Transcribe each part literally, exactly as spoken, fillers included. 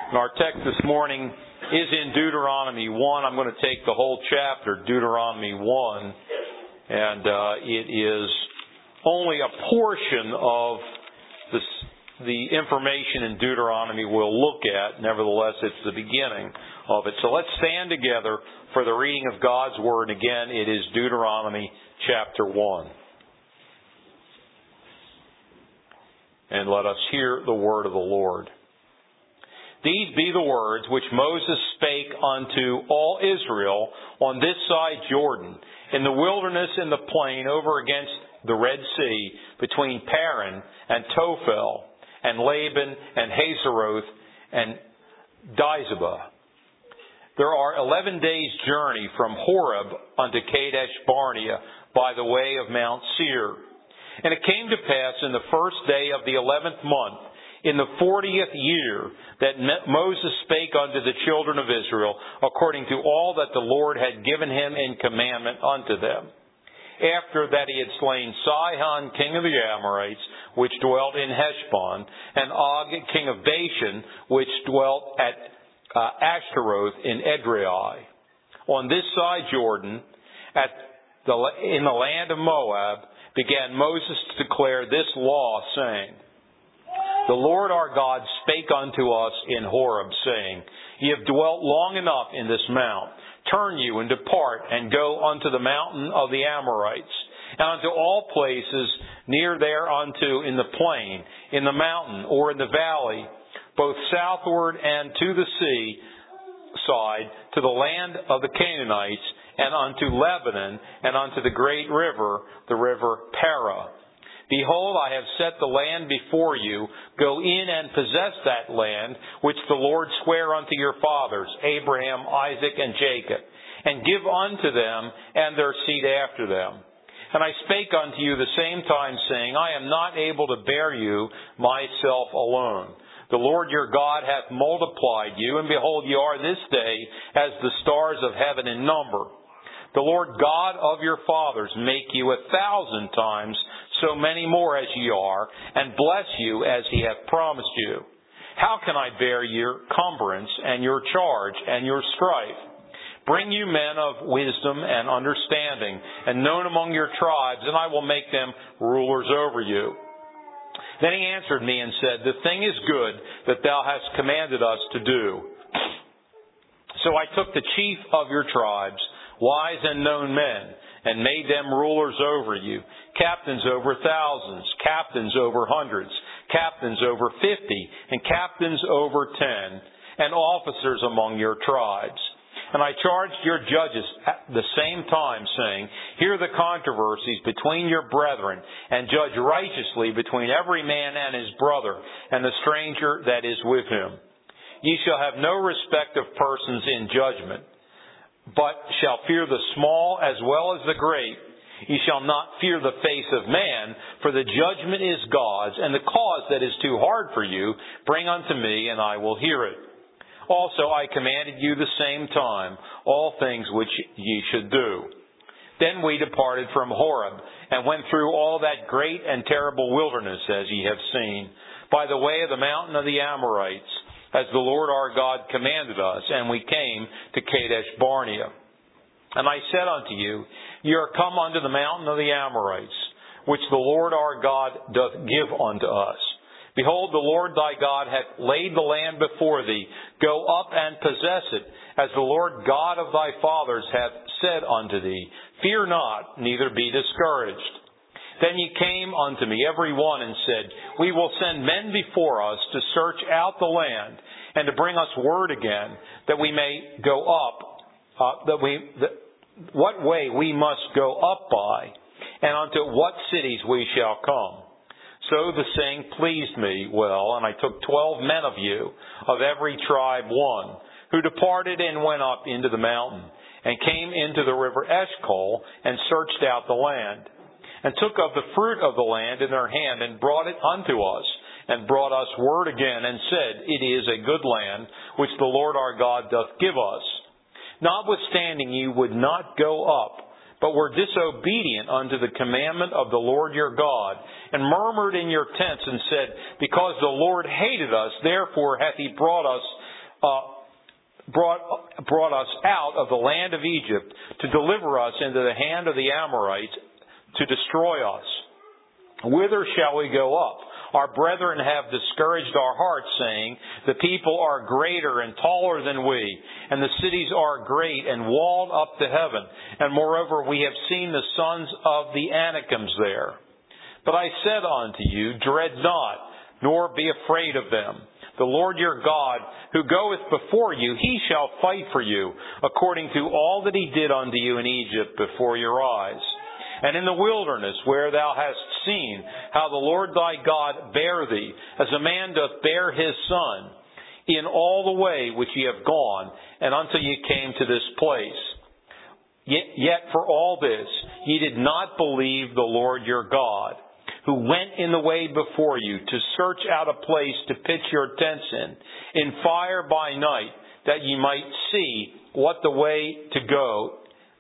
And our text this morning is in Deuteronomy one. I'm going to take the whole chapter, Deuteronomy one, and uh, it is only a portion of this, the information in Deuteronomy we'll look at. Nevertheless, it's the beginning of it. So let's stand together for the reading of God's Word. Again, it is Deuteronomy chapter one. And let us hear the word of the Lord. These be the words which Moses spake unto all Israel on this side Jordan, in the wilderness in the plain over against the Red Sea, between Paran and Tophel, and Laban and Hazeroth and Dizabah. There are eleven days' journey from Horeb unto Kadesh Barnea by the way of Mount Seir. And it came to pass in the first day of the eleventh month, in the fortieth year, that Moses spake unto the children of Israel, according to all that the Lord had given him in commandment unto them. After that he had slain Sihon, king of the Amorites, which dwelt in Heshbon, and Og, king of Bashan, which dwelt at uh, Ashtaroth in Edrei. On this side Jordan, at the, in the land of Moab, began Moses to declare this law, saying, The Lord our God spake unto us in Horeb, saying, Ye have dwelt long enough in this mount. Turn you and depart, and go unto the mountain of the Amorites, and unto all places near thereunto in the plain, in the mountain, or in the valley, both southward and to the sea side, to the land of the Canaanites, and unto Lebanon, and unto the great river, the river Parah. Behold, I have set the land before you. Go in and possess that land, which the Lord sware unto your fathers, Abraham, Isaac, and Jacob, and give unto them and their seed after them. And I spake unto you the same time, saying, I am not able to bear you myself alone. The Lord your God hath multiplied you, and behold, ye are this day as the stars of heaven in number. The Lord God of your fathers make you a thousand times so many more as ye are, and bless you as he hath promised you. How can I bear your cumbrance and your charge and your strife? Bring you men of wisdom and understanding, and known among your tribes, and I will make them rulers over you. Then he answered me and said, The thing is good that thou hast commanded us to do. So I took the chief of your tribes, wise and known men, and made them rulers over you, captains over thousands, captains over hundreds, captains over fifty, and captains over ten, and officers among your tribes. And I charged your judges at the same time, saying, Hear the controversies between your brethren, and judge righteously between every man and his brother, and the stranger that is with him. Ye shall have no respect of persons in judgment, but shall fear the small as well as the great. Ye shall not fear the face of man, for the judgment is God's, and the cause that is too hard for you, bring unto me, and I will hear it. Also I commanded you the same time all things which ye should do. Then we departed from Horeb, and went through all that great and terrible wilderness, as ye have seen, by the way of the mountain of the Amorites, as the Lord our God commanded us, and we came to Kadesh Barnea. And I said unto you, Ye are come unto the mountain of the Amorites, which the Lord our God doth give unto us. Behold, the Lord thy God hath laid the land before thee. Go up and possess it, as the Lord God of thy fathers hath said unto thee. Fear not, neither be discouraged. Then ye came unto me, every one, and said, We will send men before us to search out the land, and to bring us word again, that we may go up, uh, that we, that, what way we must go up by, and unto what cities we shall come. So the saying pleased me well, and I took twelve men of you, of every tribe one, who departed and went up into the mountain, and came into the river Eshcol, and searched out the land, and took of the fruit of the land in their hand, and brought it unto us, and brought us word again, and said, It is a good land, which the Lord our God doth give us. Notwithstanding ye would not go up, but were disobedient unto the commandment of the Lord your God, and murmured in your tents, and said, Because the Lord hated us, therefore hath he brought us uh, brought, brought us out of the land of Egypt to deliver us into the hand of the Amorites to destroy us. Whither shall we go up? Our brethren have discouraged our hearts, saying, the people are greater and taller than we, and the cities are great and walled up to heaven. And moreover, we have seen the sons of the Anakims there. But I said unto you, dread not, nor be afraid of them. The Lord your God, who goeth before you, he shall fight for you, according to all that he did unto you in Egypt before your eyes. And in the wilderness, where thou hast seen how the Lord thy God bare thee, as a man doth bear his son, in all the way which ye have gone, and until ye came to this place. Yet, yet for all this ye did not believe the Lord your God, who went in the way before you to search out a place to pitch your tents in, in fire by night, that ye might see what the way to go,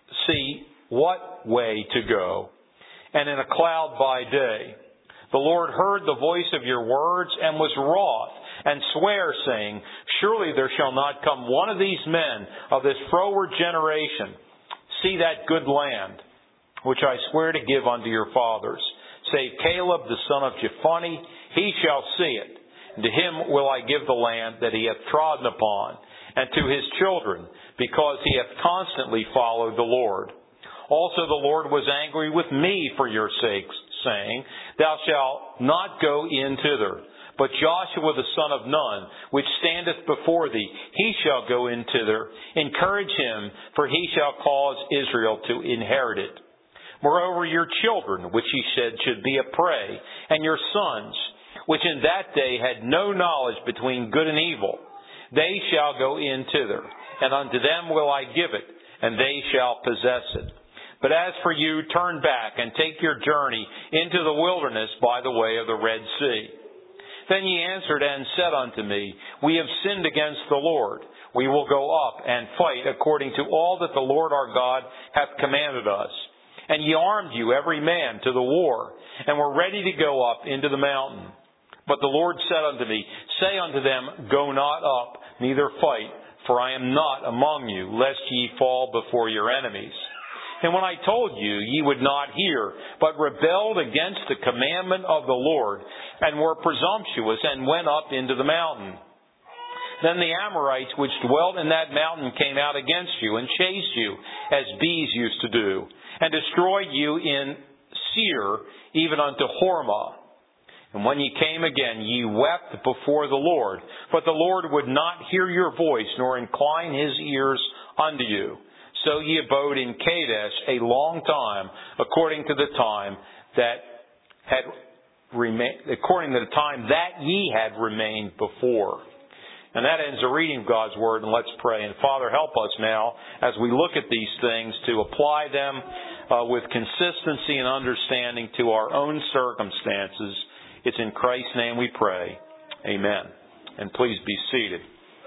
see what way to go, and in a cloud by day. The Lord heard the voice of your words and was wroth, and sware, saying, surely there shall not come one of these men of this froward generation see that good land, which I swear to give unto your fathers. Save Caleb the son of Jephunneh, he shall see it. And to him will I give the land that he hath trodden upon, and to his children, because he hath constantly followed the Lord. Also the Lord was angry with me for your sakes, saying, thou shalt not go in thither. But Joshua the son of Nun, which standeth before thee, he shall go in thither. Encourage him, for he shall cause Israel to inherit it. Moreover, your children, which he said should be a prey, and your sons, which in that day had no knowledge between good and evil, they shall go in thither, and unto them will I give it, and they shall possess it. But as for you, turn back, and take your journey into the wilderness by the way of the Red Sea. Then ye answered and said unto me, we have sinned against the Lord. We will go up and fight according to all that the Lord our God hath commanded us. And ye armed you every man to the war, and were ready to go up into the mountain. But the Lord said unto me, say unto them, go not up, neither fight, for I am not among you, lest ye fall before your enemies. And when I told you, ye would not hear, but rebelled against the commandment of the Lord, and were presumptuous, and went up into the mountain. Then the Amorites which dwelt in that mountain came out against you, and chased you, as bees used to do, and destroyed you in Seir, even unto Hormah. And when ye came again, ye wept before the Lord, but the Lord would not hear your voice, nor incline his ears unto you. So ye abode in Kadesh a long time, according to the time that had remained, according to the time that ye had remained before. And that ends the reading of God's Word, and let's pray. And Father, help us now as we look at these things to apply them uh, with consistency and understanding to our own circumstances. It's in Christ's name we pray. Amen. And please be seated.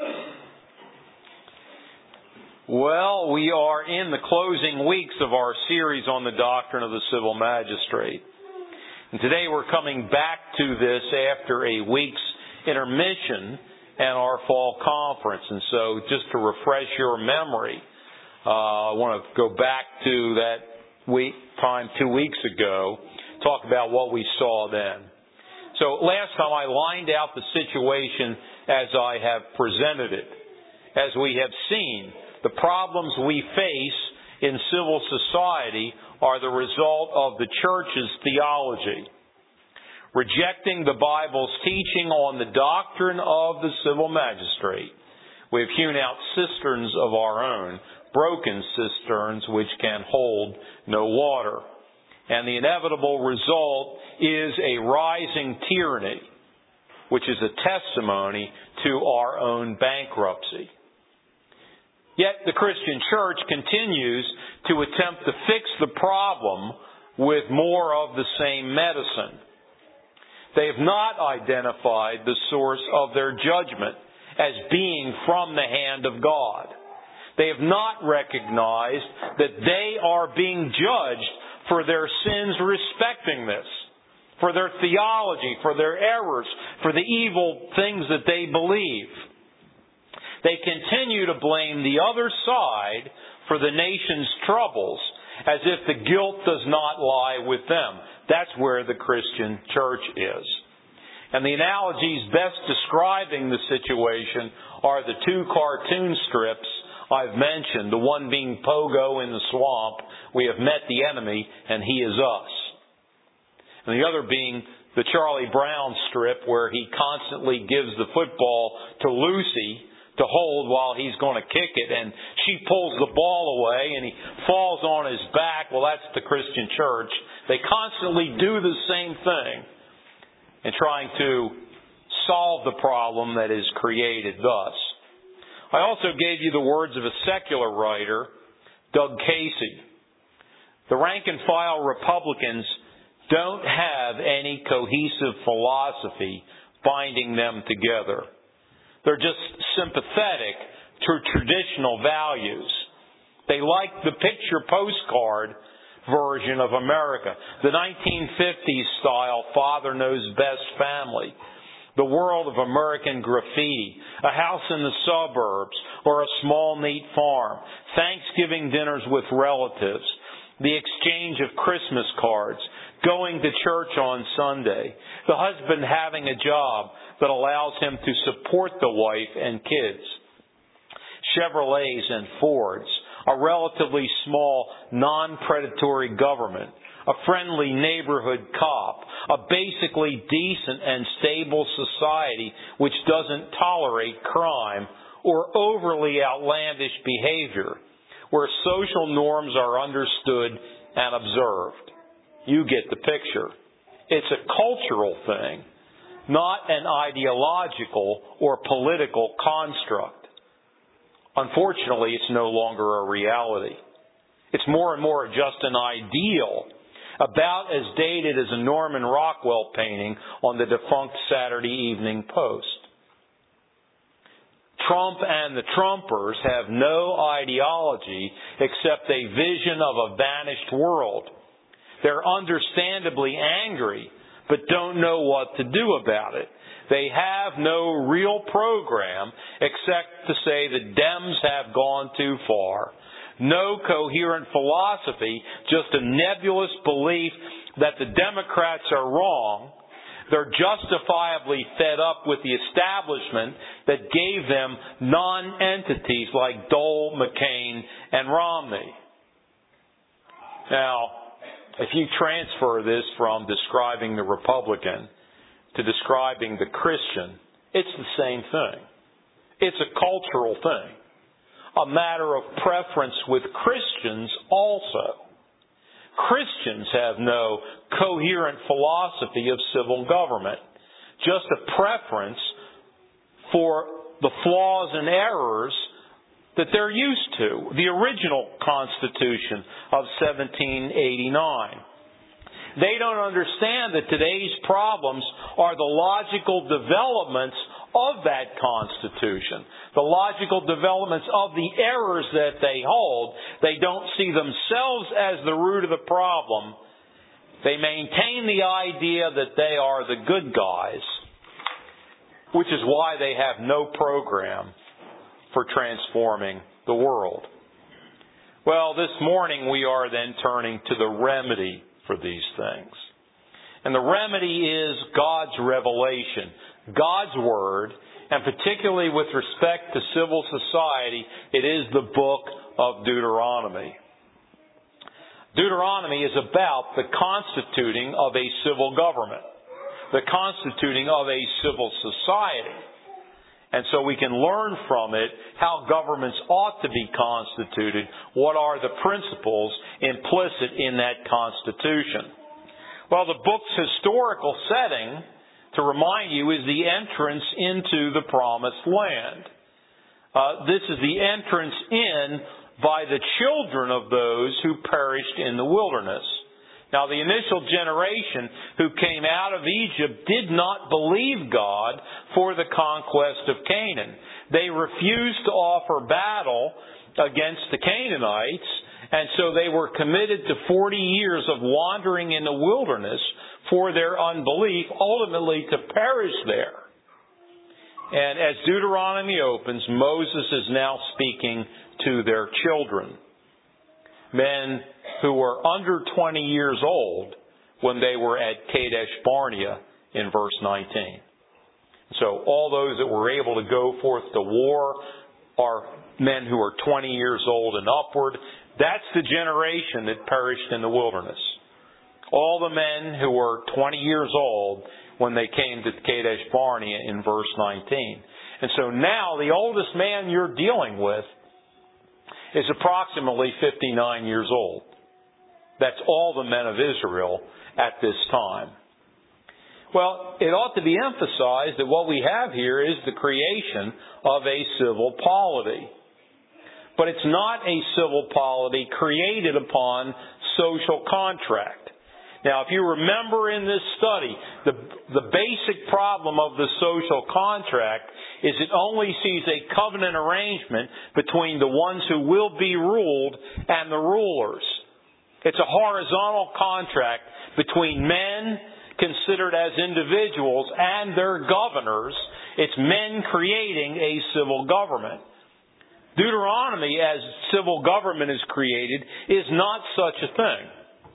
Well, we are in the closing weeks of our series on the doctrine of the civil magistrate. And today we're coming back to this after a week's intermission and our fall conference. And so just to refresh your memory, uh, I want to go back to that week time two weeks ago, talk about what we saw then. So last time I lined out the situation as I have presented it. As we have seen, the problems we face in civil society are the result of the church's theology. Rejecting the Bible's teaching on the doctrine of the civil magistrate, we have hewn out cisterns of our own, broken cisterns which can hold no water. And the inevitable result is a rising tyranny, which is a testimony to our own bankruptcy. Yet the Christian church continues to attempt to fix the problem with more of the same medicine. They have not identified the source of their judgment as being from the hand of God. They have not recognized that they are being judged for their sins respecting this, for their theology, for their errors, for the evil things that they believe. They continue to blame the other side for the nation's troubles, as if the guilt does not lie with them. That's where the Christian church is. And the analogies best describing the situation are the two cartoon strips I've mentioned, the one being Pogo in the swamp, we have met the enemy and he is us. And the other being the Charlie Brown strip where he constantly gives the football to Lucy to hold while he's going to kick it, and she pulls the ball away and he falls on his back. Well, that's the Christian church. They constantly do the same thing in trying to solve the problem that is created thus. I also gave you the words of a secular writer, Doug Casey. The rank and file Republicans don't have any cohesive philosophy binding them together. They're just sympathetic to traditional values. They like the picture postcard version of America, the nineteen fifties style Father Knows Best family, the world of American graffiti, a house in the suburbs, or a small neat farm, Thanksgiving dinners with relatives, the exchange of Christmas cards, going to church on Sunday, the husband having a job that allows him to support the wife and kids, Chevrolets and Fords, a relatively small, non-predatory government, a friendly neighborhood cop, a basically decent and stable society which doesn't tolerate crime or overly outlandish behavior, where social norms are understood and observed. You get the picture. It's a cultural thing, not an ideological or political construct. Unfortunately, it's no longer a reality. It's more and more just an ideal, about as dated as a Norman Rockwell painting on the defunct Saturday Evening Post. Trump and the Trumpers have no ideology except a vision of a vanished world. They're understandably angry, but don't know what to do about it. They have no real program except to say the Dems have gone too far. No coherent philosophy, just a nebulous belief that the Democrats are wrong. They're justifiably fed up with the establishment that gave them non-entities like Dole, McCain, and Romney. Now, if you transfer this from describing the Republican to describing the Christian, it's the same thing. It's a cultural thing. A matter of preference with Christians also. Christians have no coherent philosophy of civil government, just a preference for the flaws and errors that they're used to. The original Constitution of seventeen eighty-nine. They don't understand that today's problems are the logical developments of that Constitution, the logical developments of the errors that they hold. They don't see themselves as the root of the problem. They maintain the idea that they are the good guys, which is why they have no program for transforming the world. Well, this morning we are then turning to the remedy for these things. And the remedy is God's revelation, God's Word, and particularly with respect to civil society, it is the book of Deuteronomy. Deuteronomy is about the constituting of a civil government, the constituting of a civil society. And so we can learn from it how governments ought to be constituted, what are the principles implicit in that constitution. Well, the book's historical setting, to remind you, is the entrance into the promised land. Uh, this is the entrance in by the children of those who perished in the wilderness. Now, the initial generation who came out of Egypt did not believe God for the conquest of Canaan. They refused to offer battle against the Canaanites, and so they were committed to forty years of wandering in the wilderness for their unbelief, ultimately to perish there. And as Deuteronomy opens, Moses is now speaking to their children. Men who were under twenty years old when they were at Kadesh Barnea in verse nineteen. So all those that were able to go forth to war are men who are twenty years old and upward. That's the generation that perished in the wilderness. All the men who were twenty years old when they came to Kadesh Barnea in verse nineteen. And so now the oldest man you're dealing with is approximately fifty-nine years old. That's all the men of Israel at this time. Well, it ought to be emphasized that what we have here is the creation of a civil polity. But it's not a civil polity created upon social contract. Now, if you remember in this study, the, the basic problem of the social contract is it only sees a covenant arrangement between the ones who will be ruled and the rulers. It's a horizontal contract between men considered as individuals and their governors. It's men creating a civil government. Deuteronomy, as civil government is created, is not such a thing.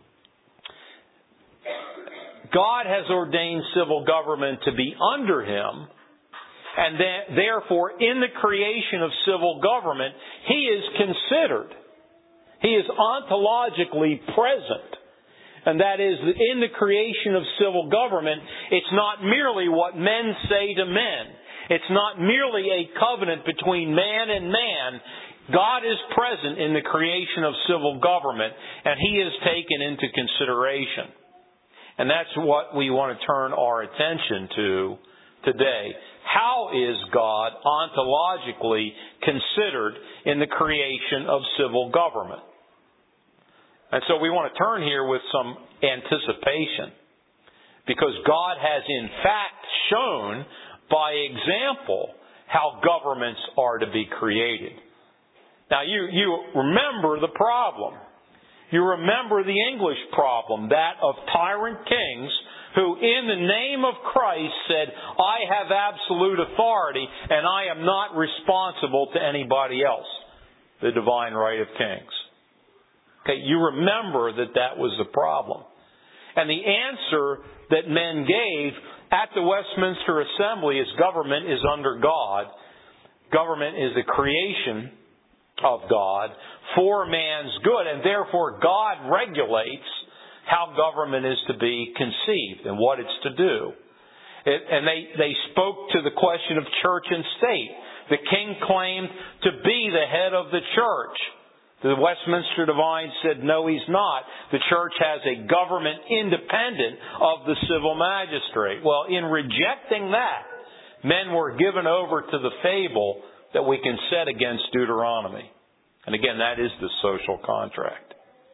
God has ordained civil government to be under Him, and that, therefore, in the creation of civil government, He is considered. He is ontologically present. And that is, in the creation of civil government, it's not merely what men say to men. It's not merely a covenant between man and man. God is present in the creation of civil government, and He is taken into consideration. And that's what we want to turn our attention to today. How is God ontologically considered in the creation of civil government? And so we want to turn here with some anticipation, because God has in fact shown by example how governments are to be created. Now you, you remember the problem. You remember the English problem, that of tyrant kings who in the name of Christ said, I have absolute authority and I am not responsible to anybody else. The divine right of kings. Okay, you remember that that was the problem. And the answer that men gave at the Westminster Assembly is government is under God. Government is the creation of God for man's good, and therefore God regulates how government is to be conceived and what it's to do. It, and they, they spoke to the question of church and state. The king claimed to be the head of the church. The Westminster Divines said, no, he's not. The church has a government independent of the civil magistrate. Well, in rejecting that, men were given over to the fable that we can set against Deuteronomy. And again, that is the social contract.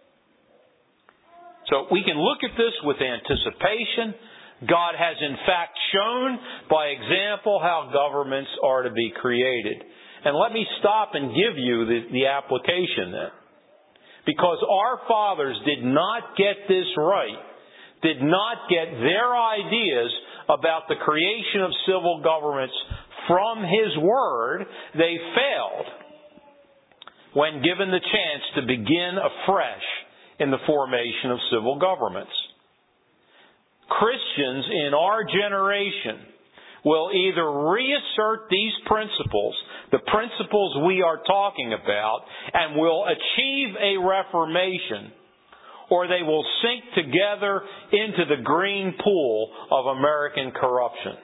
So we can look at this with anticipation. God has in fact shown by example how governments are to be created. And let me stop and give you the, the application then. Because our fathers did not get this right, did not get their ideas about the creation of civil governments from His Word, they failed when given the chance to begin afresh in the formation of civil governments. Christians in our generation will either reassert these principles, the principles we are talking about, and will achieve a reformation, or they will sink together into the green pool of American corruption.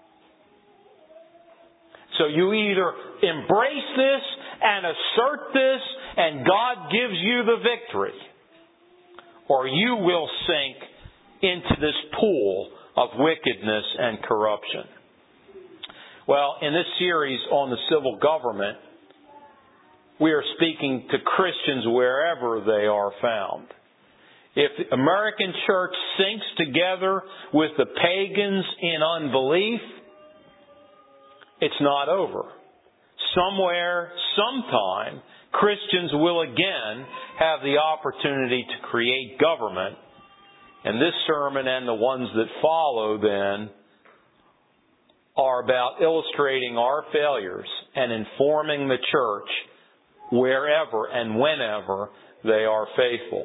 So you either embrace this and assert this, and God gives you the victory, or you will sink into this pool of wickedness and corruption. Well, in this series on the civil government, we are speaking to Christians wherever they are found. If the American church sinks together with the pagans in unbelief, it's not over. Somewhere, sometime, Christians will again have the opportunity to create government. And this sermon and the ones that follow then are about illustrating our failures and informing the church wherever and whenever they are faithful.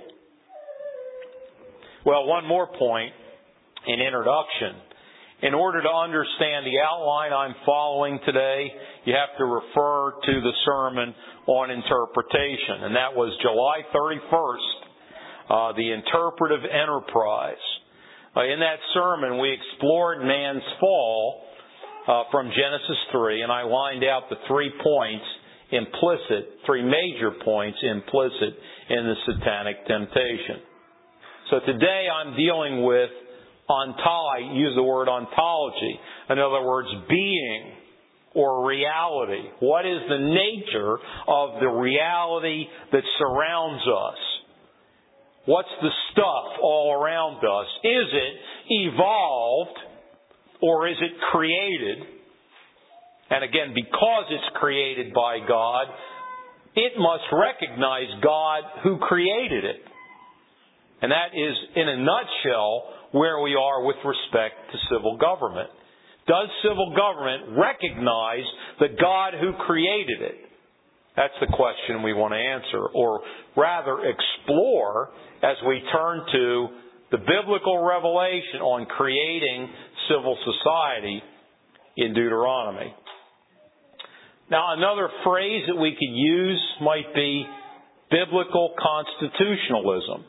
Well, one more point in introduction. In order to understand the outline I'm following today, you have to refer to the sermon on interpretation. And that was July thirty-first, uh, the interpretive enterprise. Uh, in that sermon, we explored man's fall uh, from Genesis three, and I lined out the three points implicit, three major points implicit in the satanic temptation. So today I'm dealing with ontology. I use the word ontology. In other words, being or reality. What is the nature of the reality that surrounds us? What's the stuff all around us? Is it evolved or is it created? And again, because it's created by God, it must recognize God who created it. And that is, in a nutshell, where we are with respect to civil government. Does civil government recognize the God who created it? That's the question we want to answer, or rather explore as we turn to the biblical revelation on creating civil society in Deuteronomy. Now, another phrase that we could use might be biblical constitutionalism.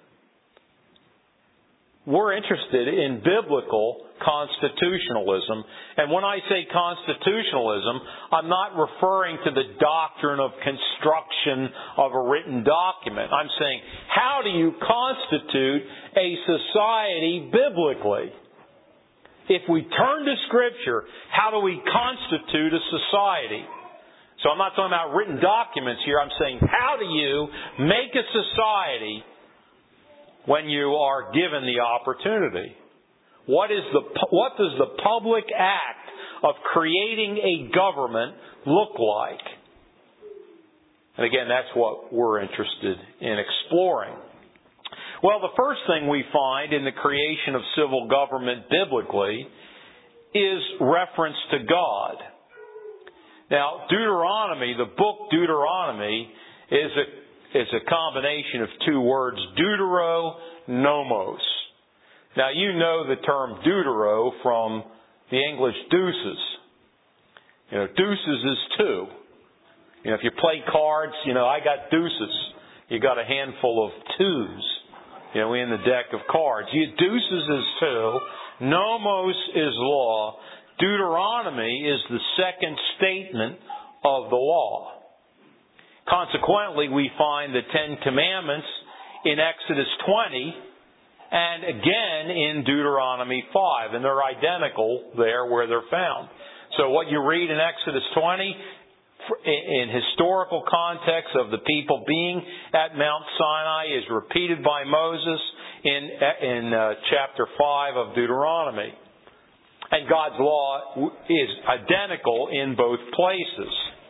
We're interested in biblical constitutionalism. And when I say constitutionalism, I'm not referring to the doctrine of construction of a written document. I'm saying, how do you constitute a society biblically? If we turn to Scripture, how do we constitute a society? So I'm not talking about written documents here. I'm saying, how do you make a society when you are given the opportunity? What is the what does the public act of creating a government look like? And again, that's what we're interested in exploring. Well, the first thing we find in the creation of civil government biblically is reference to God. Now, Deuteronomy, the book Deuteronomy, is a is a combination of two words, deutero, nomos. Now, you know the term deutero from the English deuces. You know, deuces is two. You know, if you play cards, you know, I got deuces. You got a handful of twos, you know, in the deck of cards. You, deuces is two. Nomos is law. Deuteronomy is the second statement of the law. Consequently, we find the Ten Commandments in Exodus twenty and again in Deuteronomy five. And they're identical there where they're found. So what you read in Exodus twenty, in historical context of the people being at Mount Sinai, is repeated by Moses in, in uh, chapter five of Deuteronomy. And God's law is identical in both places.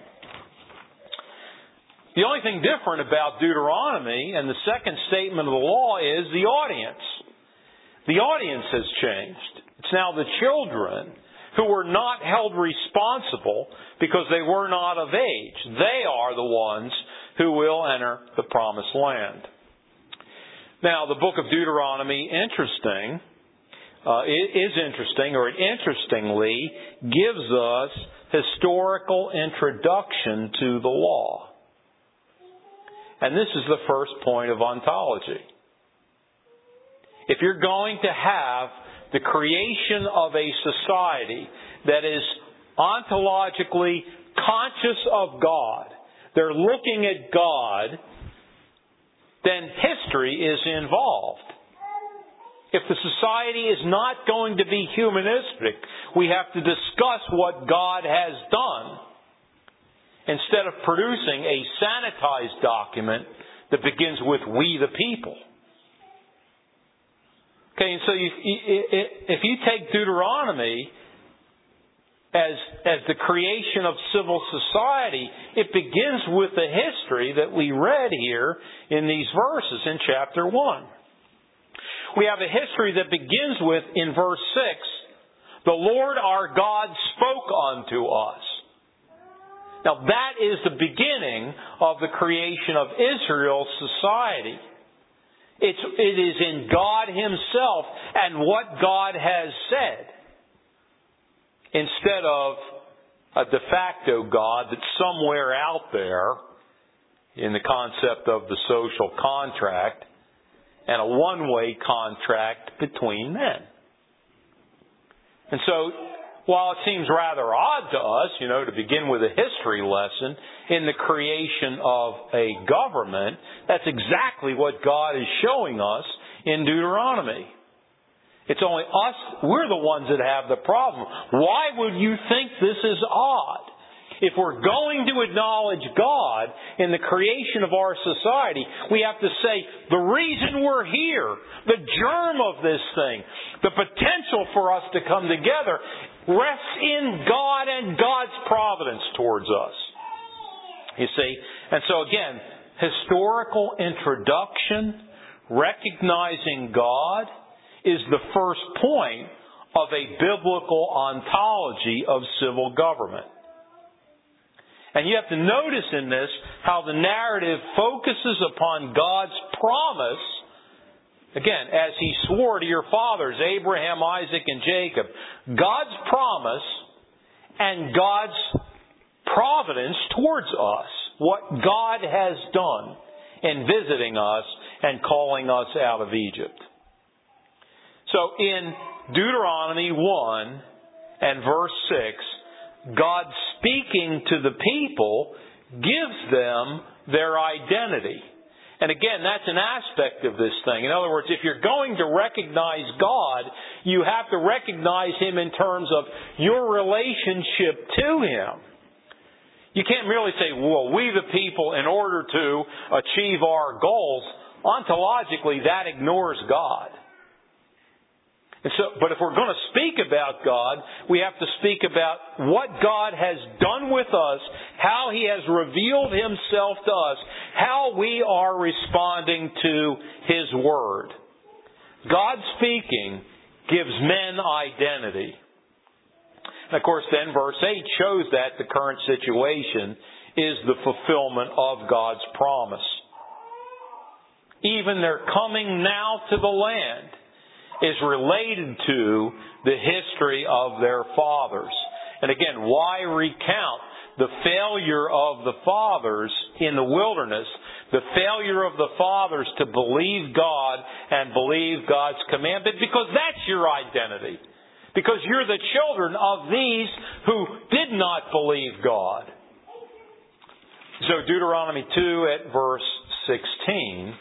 The only thing different about Deuteronomy and the second statement of the law is the audience. The audience has changed. It's now the children who were not held responsible because they were not of age. They are the ones who will enter the promised land. Now, the book of Deuteronomy, interesting, uh, it is interesting, or it interestingly gives us historical introduction to the law. And this is the first point of ontology. If you're going to have the creation of a society that is ontologically conscious of God, they're looking at God, then history is involved. If the society is not going to be humanistic, we have to discuss what God has done, instead of producing a sanitized document that begins with "we the people." Okay, and so you, if you take Deuteronomy as, as the creation of civil society, it begins with the history that we read here in these verses in chapter one. We have a history that begins with, in verse six, The Lord our God spoke unto us. Now that is the beginning of the creation of Israel's society. It's, it is in God Himself and what God has said, instead of a de facto God that's somewhere out there in the concept of the social contract and a one-way contract between men. And so, while it seems rather odd to us, you know, to begin with a history lesson in the creation of a government, that's exactly what God is showing us in Deuteronomy. It's only us, we're the ones that have the problem. Why would you think this is odd? If we're going to acknowledge God in the creation of our society, we have to say the reason we're here, the germ of this thing, the potential for us to come together rests in God and God's providence towards us. You see? And so again, historical introduction, recognizing God, is the first point of a biblical ontology of civil government. And you have to notice in this how the narrative focuses upon God's promise, again, as He swore to your fathers, Abraham, Isaac, and Jacob, God's promise and God's providence towards us, what God has done in visiting us and calling us out of Egypt. So in Deuteronomy one and verse six, God speaking to the people gives them their identity. And again, that's an aspect of this thing. In other words, if you're going to recognize God, you have to recognize Him in terms of your relationship to Him. You can't merely say, well, we the people, in order to achieve our goals, ontologically that ignores God. And so, but if we're going to speak about God, we have to speak about what God has done with us, how He has revealed Himself to us, how we are responding to His Word. God speaking gives men identity. And of course then verse eight shows that the current situation is the fulfillment of God's promise. Even their coming now to the land is related to the history of their fathers. And again, why recount the failure of the fathers in the wilderness, the failure of the fathers to believe God and believe God's commandment? Because that's your identity. Because you're the children of these who did not believe God. So Deuteronomy two at verse sixteen.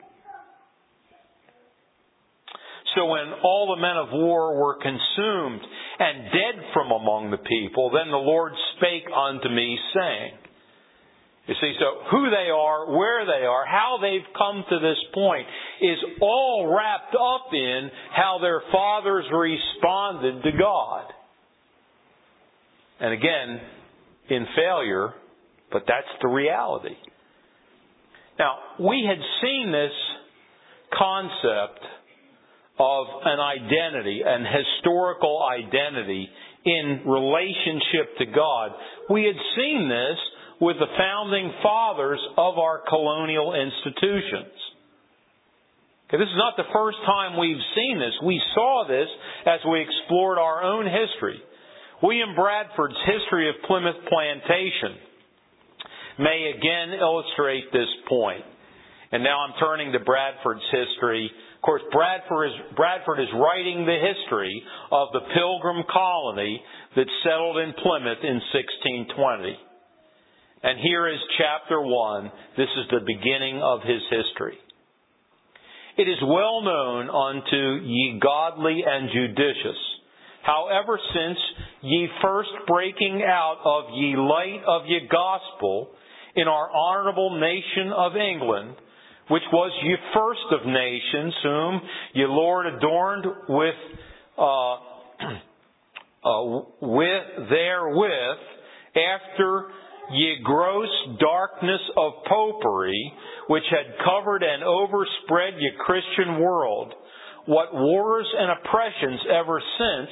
So when all the men of war were consumed and dead from among the people, then the Lord spake unto me, saying, you see, so who they are, where they are, how they've come to this point is all wrapped up in how their fathers responded to God. And again, in failure, but that's the reality. Now, we had seen this concept of an identity, an historical identity in relationship to God. We had seen this with the founding fathers of our colonial institutions. Okay, this is not the first time we've seen this. We saw this as we explored our own history. William Bradford's History of Plymouth Plantation may again illustrate this point. And now I'm turning to Bradford's history. Of course, Bradford is, Bradford is writing the history of the Pilgrim colony that settled in Plymouth in sixteen twenty. And here is chapter one. This is the beginning of his history. It is well known unto ye godly and judicious, however since ye first breaking out of ye light of ye gospel in our honorable nation of England, which was ye first of nations, whom ye Lord adorned with, uh, uh, with therewith, after ye gross darkness of popery, which had covered and overspread ye Christian world, what wars and oppressions ever since,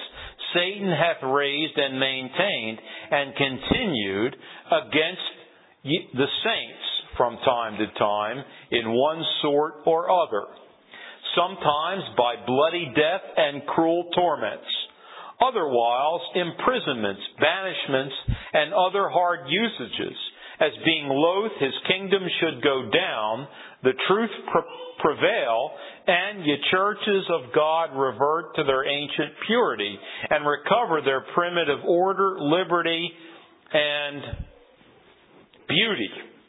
Satan hath raised and maintained and continued against the saints from time to time in one sort or other, sometimes by bloody death and cruel torments, other whiles imprisonments, banishments, and other hard usages, as being loath his kingdom should go down, the truth pre- prevail, and ye churches of God revert to their ancient purity, and recover their primitive order, liberty, and beauty.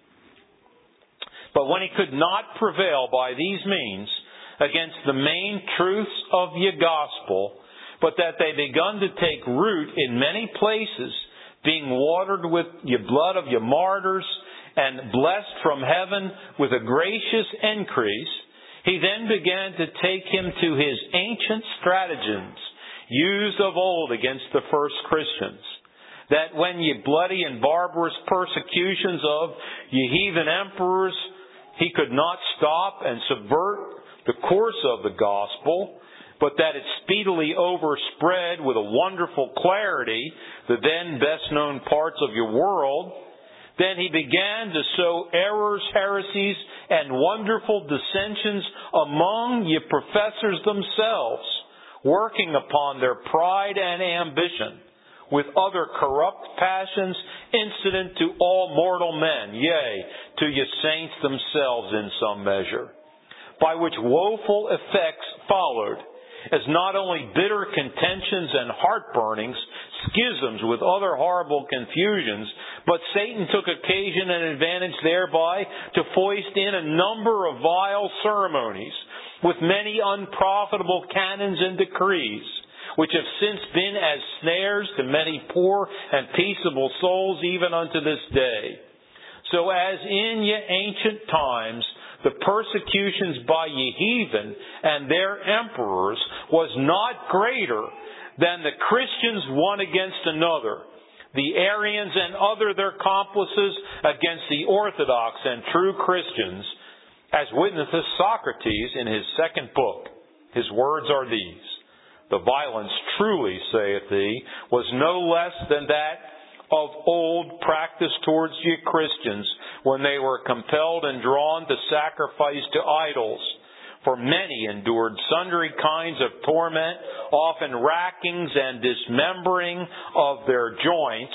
But when he could not prevail by these means against the main truths of ye gospel, but that they begun to take root in many places, being watered with ye blood of ye martyrs, and blessed from heaven with a gracious increase, he then began to take him to his ancient stratagems, used of old against the first Christians, that when ye bloody and barbarous persecutions of ye heathen emperors, he could not stop and subvert the course of the gospel, but that it speedily overspread with a wonderful clarity the then best known parts of your world, then he began to sow errors, heresies, and wonderful dissensions among ye professors themselves, working upon their pride and ambition, with other corrupt passions incident to all mortal men, yea, to ye saints themselves in some measure, by which woeful effects followed, as not only bitter contentions and heartburnings, schisms with other horrible confusions, but Satan took occasion and advantage thereby to foist in a number of vile ceremonies, with many unprofitable canons and decrees, which have since been as snares to many poor and peaceable souls even unto this day. So as in ye ancient times, the persecutions by ye heathen and their emperors was not greater than the Christians one against another, the Arians and other their accomplices against the Orthodox and true Christians, as witnesseth Socrates in his second book. His words are these: the violence truly, saith he, was no less than that of old practiced towards ye Christians, when they were compelled and drawn to sacrifice to idols. For many endured sundry kinds of torment, often rackings and dismembering of their joints,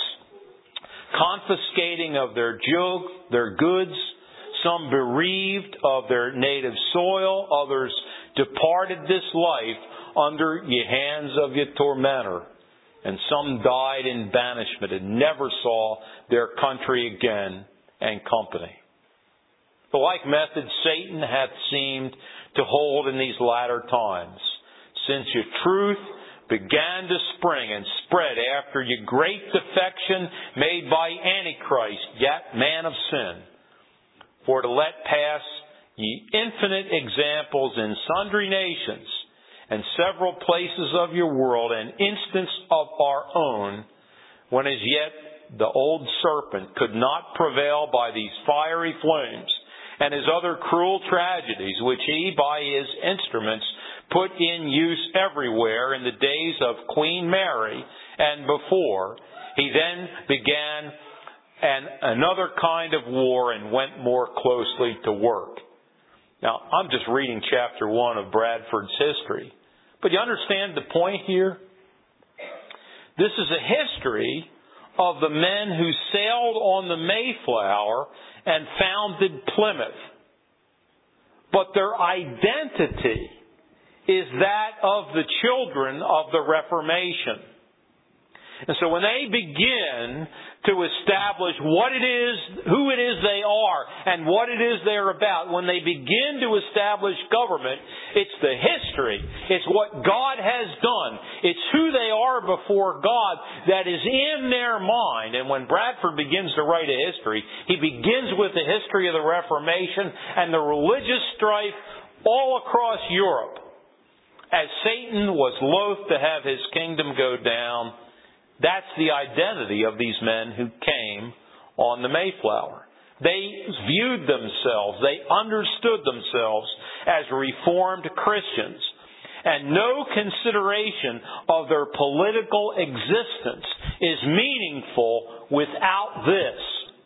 confiscating of their jug, their goods, some bereaved of their native soil, others departed this life under ye hands of ye tormentor, and some died in banishment and never saw their country again and company. The like method Satan hath seemed to hold in these latter times, since your truth began to spring and spread after your great defection made by Antichrist, yet man of sin, for to let pass ye infinite examples in sundry nations and several places of your world, and instance of our own, when as yet the old serpent could not prevail by these fiery flames, and his other cruel tragedies, which he by his instruments put in use everywhere in the days of Queen Mary and before, he then began an, another kind of war and went more closely to work. Now, I'm just reading chapter one of Bradford's history. But you understand the point here? This is a history of the men who sailed on the Mayflower and founded Plymouth. But their identity is that of the children of the Reformation. And so when they begin to establish what it is, who it is they are, and what it is they're about, when they begin to establish government, it's the history. It's what God has done. It's who they are before God that is in their mind. And when Bradford begins to write a history, he begins with the history of the Reformation and the religious strife all across Europe. As Satan was loath to have his kingdom go down, that's the identity of these men who came on the Mayflower. They viewed themselves, they understood themselves as Reformed Christians. and no consideration of their political existence is meaningful without this.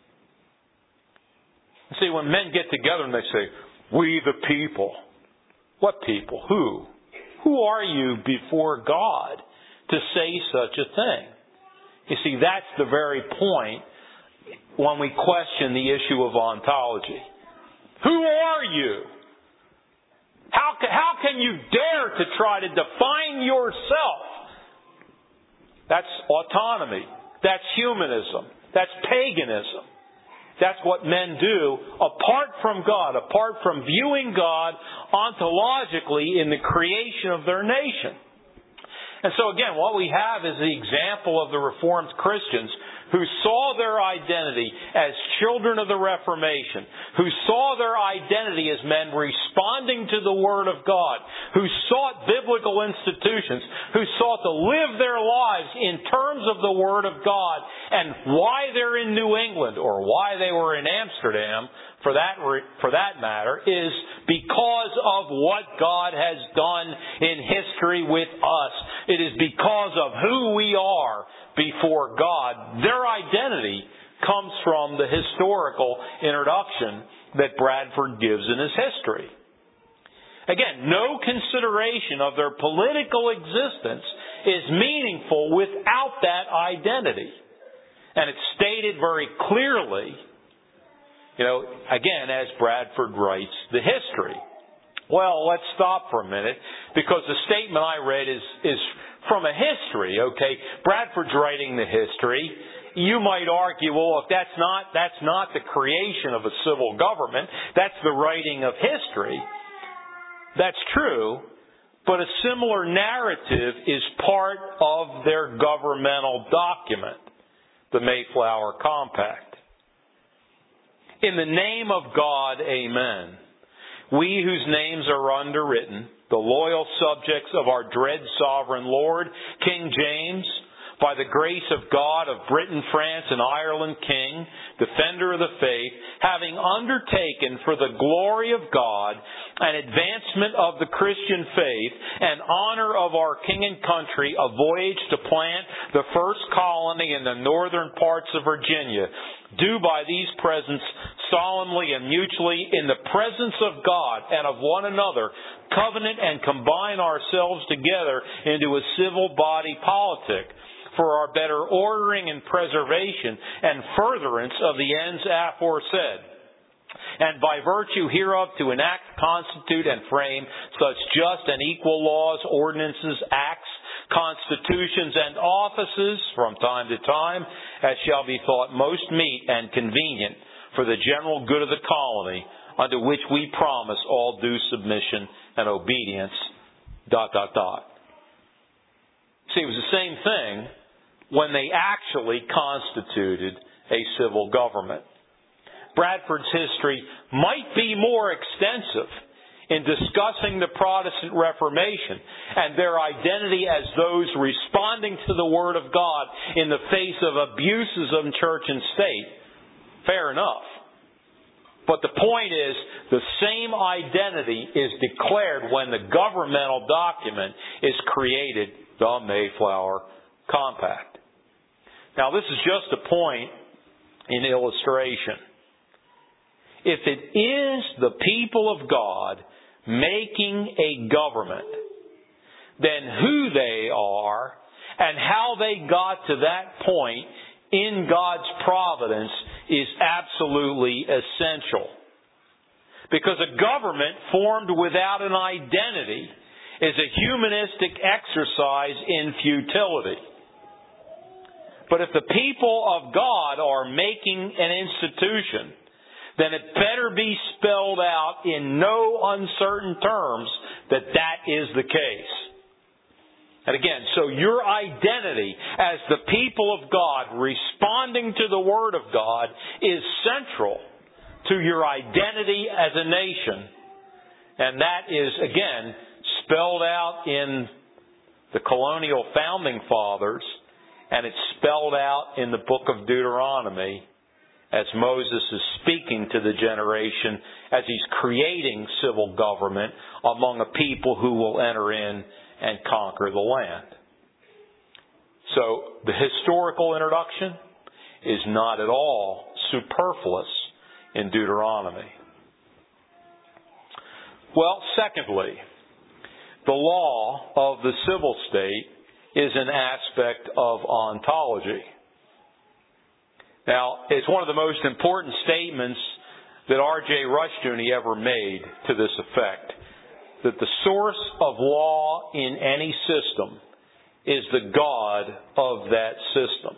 See, when men get together and they say, "We the people," what people? Who? Who are you before God to say such a thing? You see, that's the very point when we question the issue of ontology. Who are you? How can, how can you dare to try to define yourself? That's autonomy. That's humanism. That's paganism. That's what men do apart from God, apart from viewing God ontologically in the creation of their nation. And so again, what we have is the example of the Reformed Christians who saw their identity as children of the Reformation, who saw their identity as men responding to the Word of God, who sought biblical institutions, who sought to live their lives in terms of the Word of God, and why they're in New England, or why they were in Amsterdam, for that, for that matter, is because of what God has done in history with us. It is because of who we are before God. Their identity comes from the historical introduction that Bradford gives in his history. Again, no consideration of their political existence is meaningful without that identity. And it's stated very clearly, you know, again, as Bradford writes the history. Well, let's stop for a minute, because the statement I read is, is from a history, okay? Bradford's writing the history. You might argue, well, if that's not, that's not the creation of a civil government, that's the writing of history. That's true, but a similar narrative is part of their governmental document, the Mayflower Compact. In the name of God, amen. We whose names are underwritten, the loyal subjects of our dread sovereign Lord, King James, by the grace of God of Britain, France, and Ireland King, defender of the faith, having undertaken for the glory of God an advancement of the Christian faith and honor of our King and country, a voyage to plant the first colony in the northern parts of Virginia, do by these presents solemnly and mutually in the presence of God and of one another covenant and combine ourselves together into a civil body politic for our better ordering and preservation and furtherance of the ends aforesaid, and by virtue hereof to enact, constitute, and frame such just and equal laws, ordinances, acts, constitutions, and offices from time to time as shall be thought most meet and convenient for the general good of the colony, unto which we promise all due submission and obedience, dot, dot, dot. See, it was the same thing when they actually constituted a civil government. Bradford's history might be more extensive in discussing the Protestant Reformation and their identity as those responding to the Word of God in the face of abuses of church and state. Fair enough. But the point is, the same identity is declared when the governmental document is created, the Mayflower Compact. Now, this is just a point in illustration. If it is the people of God making a government, then who they are and how they got to that point in God's providence is absolutely essential. Because a government formed without an identity is a humanistic exercise in futility. But if the people of God are making an institution, then it better be spelled out in no uncertain terms that that is the case. And again, so your identity as the people of God responding to the Word of God is central to your identity as a nation. And that is, again, spelled out in the colonial founding fathers, and it's spelled out in the book of Deuteronomy, as Moses is speaking to the generation as he's creating civil government among a people who will enter in and conquer the land. So the historical introduction is not at all superfluous in Deuteronomy. Well, secondly, the law of the civil state is an aspect of ontology. Now, it's one of the most important statements that R J Rushdoony ever made to this effect, that the source of law in any system is the God of that system.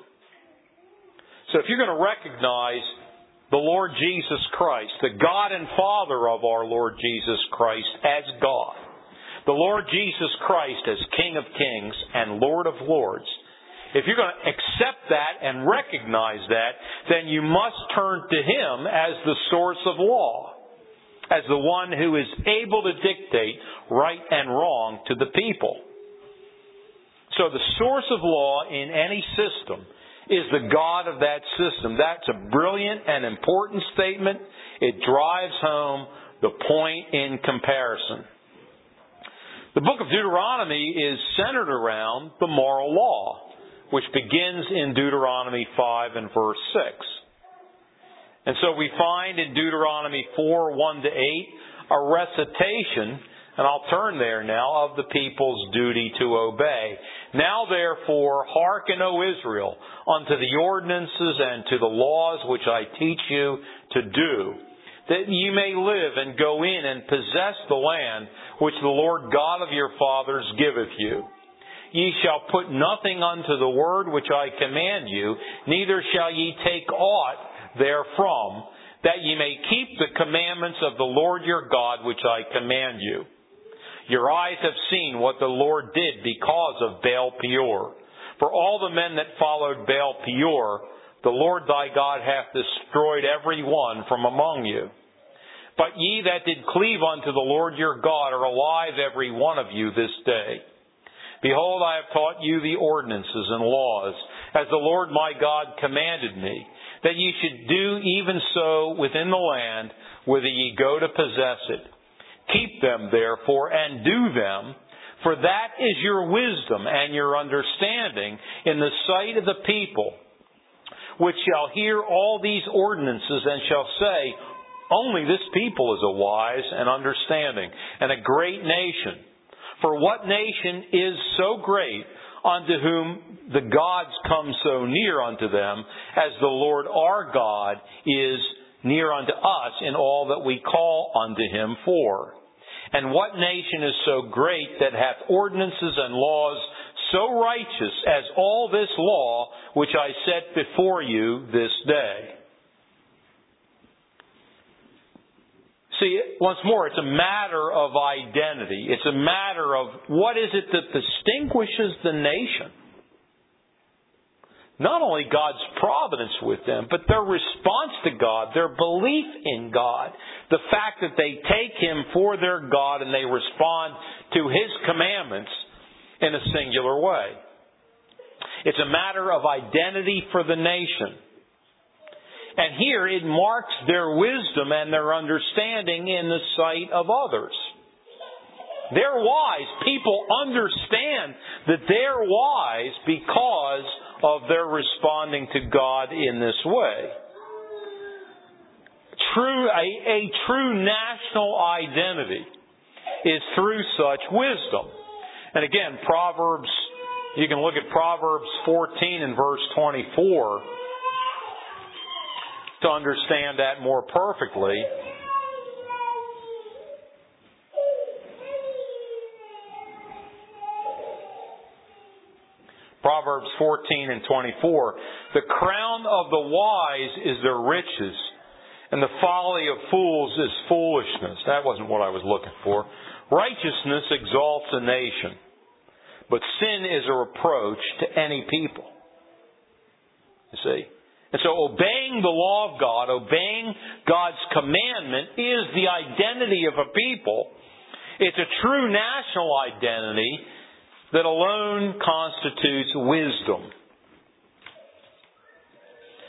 So if you're going to recognize the Lord Jesus Christ, the God and Father of our Lord Jesus Christ as God, the Lord Jesus Christ as King of Kings and Lord of Lords, if you're going to accept that and recognize that, then you must turn to Him as the source of law, as the one who is able to dictate right and wrong to the people. So the source of law in any system is the God of that system. That's a brilliant and important statement. It drives home the point in comparison. The book of Deuteronomy is centered around the moral law, which begins in Deuteronomy five and verse six. And so we find in Deuteronomy four, one to eight, a recitation, and I'll turn there now, of the people's duty to obey. Now therefore, hearken, O Israel, unto the ordinances and to the laws which I teach you to do, that ye may live and go in and possess the land which the Lord God of your fathers giveth you. Ye shall put nothing unto the word which I command you, neither shall ye take aught therefrom, that ye may keep the commandments of the Lord your God which I command you. Your eyes have seen what the Lord did because of Baal Peor. For all the men that followed Baal Peor, the Lord thy God hath destroyed every one from among you. But ye that did cleave unto the Lord your God are alive every one of you this day. Behold, I have taught you the ordinances and laws, as the Lord my God commanded me, that ye should do even so within the land whither ye go to possess it. Keep them, therefore, and do them, for that is your wisdom and your understanding in the sight of the people, which shall hear all these ordinances and shall say, only this people is a wise and understanding, and a great nation. For what nation is so great, unto whom the gods come so near unto them, as the Lord our God is near unto us in all that we call unto Him for? And what nation is so great that hath ordinances and laws so righteous as all this law which I set before you this day? See, once more, it's a matter of identity. It's a matter of what is it that distinguishes the nation. Not only God's providence with them, but their response to God, their belief in God, the fact that they take Him for their God and they respond to His commandments in a singular way. It's a matter of identity for the nation. And here it marks their wisdom and their understanding in the sight of others. They're wise. People understand that they're wise because of their responding to God in this way. True, a, a true national identity is through such wisdom. And again, Proverbs, you can look at Proverbs fourteen and verse twenty-four to understand that more perfectly. Proverbs fourteen and twenty-four. The crown of the wise is their riches, and the folly of fools is foolishness. That wasn't what I was looking for. Righteousness exalts a nation, but sin is a reproach to any people. You see? And so obeying the law of God, obeying God's commandment is the identity of a people. It's a true national identity that alone constitutes wisdom.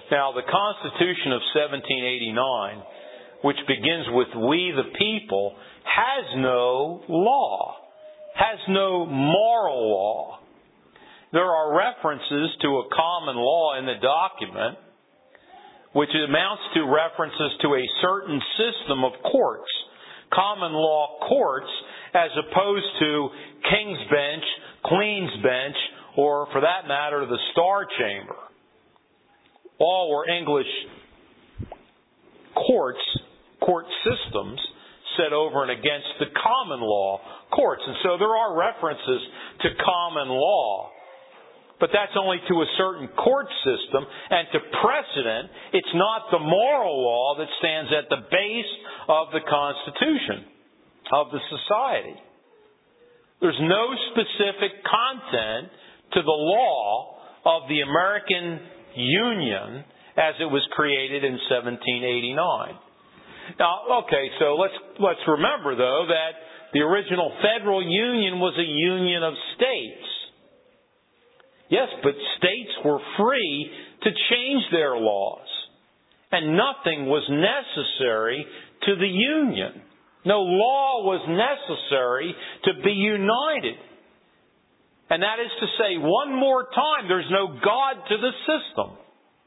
Now, the Constitution of seventeen eighty-nine, which begins with "we the people," has no law, has no moral law. There are references to a common law in the document, which amounts to references to a certain system of courts, common law courts, as opposed to King's Bench, Queen's Bench, or for that matter, the Star Chamber. All were English courts, court systems, set over and against the common law courts. And so there are references to common law. But that's only to a certain court system, and to precedent. It's not the moral law that stands at the base of the Constitution of the society. There's no specific content to the law of the American Union as it was created in seventeen eighty-nine. Now, okay, so let's let's remember though that the original federal union was a union of states. Yes, but states were free to change their laws. And nothing was necessary to the union. No law was necessary to be united. And that is to say, one more time, there's no God to the system.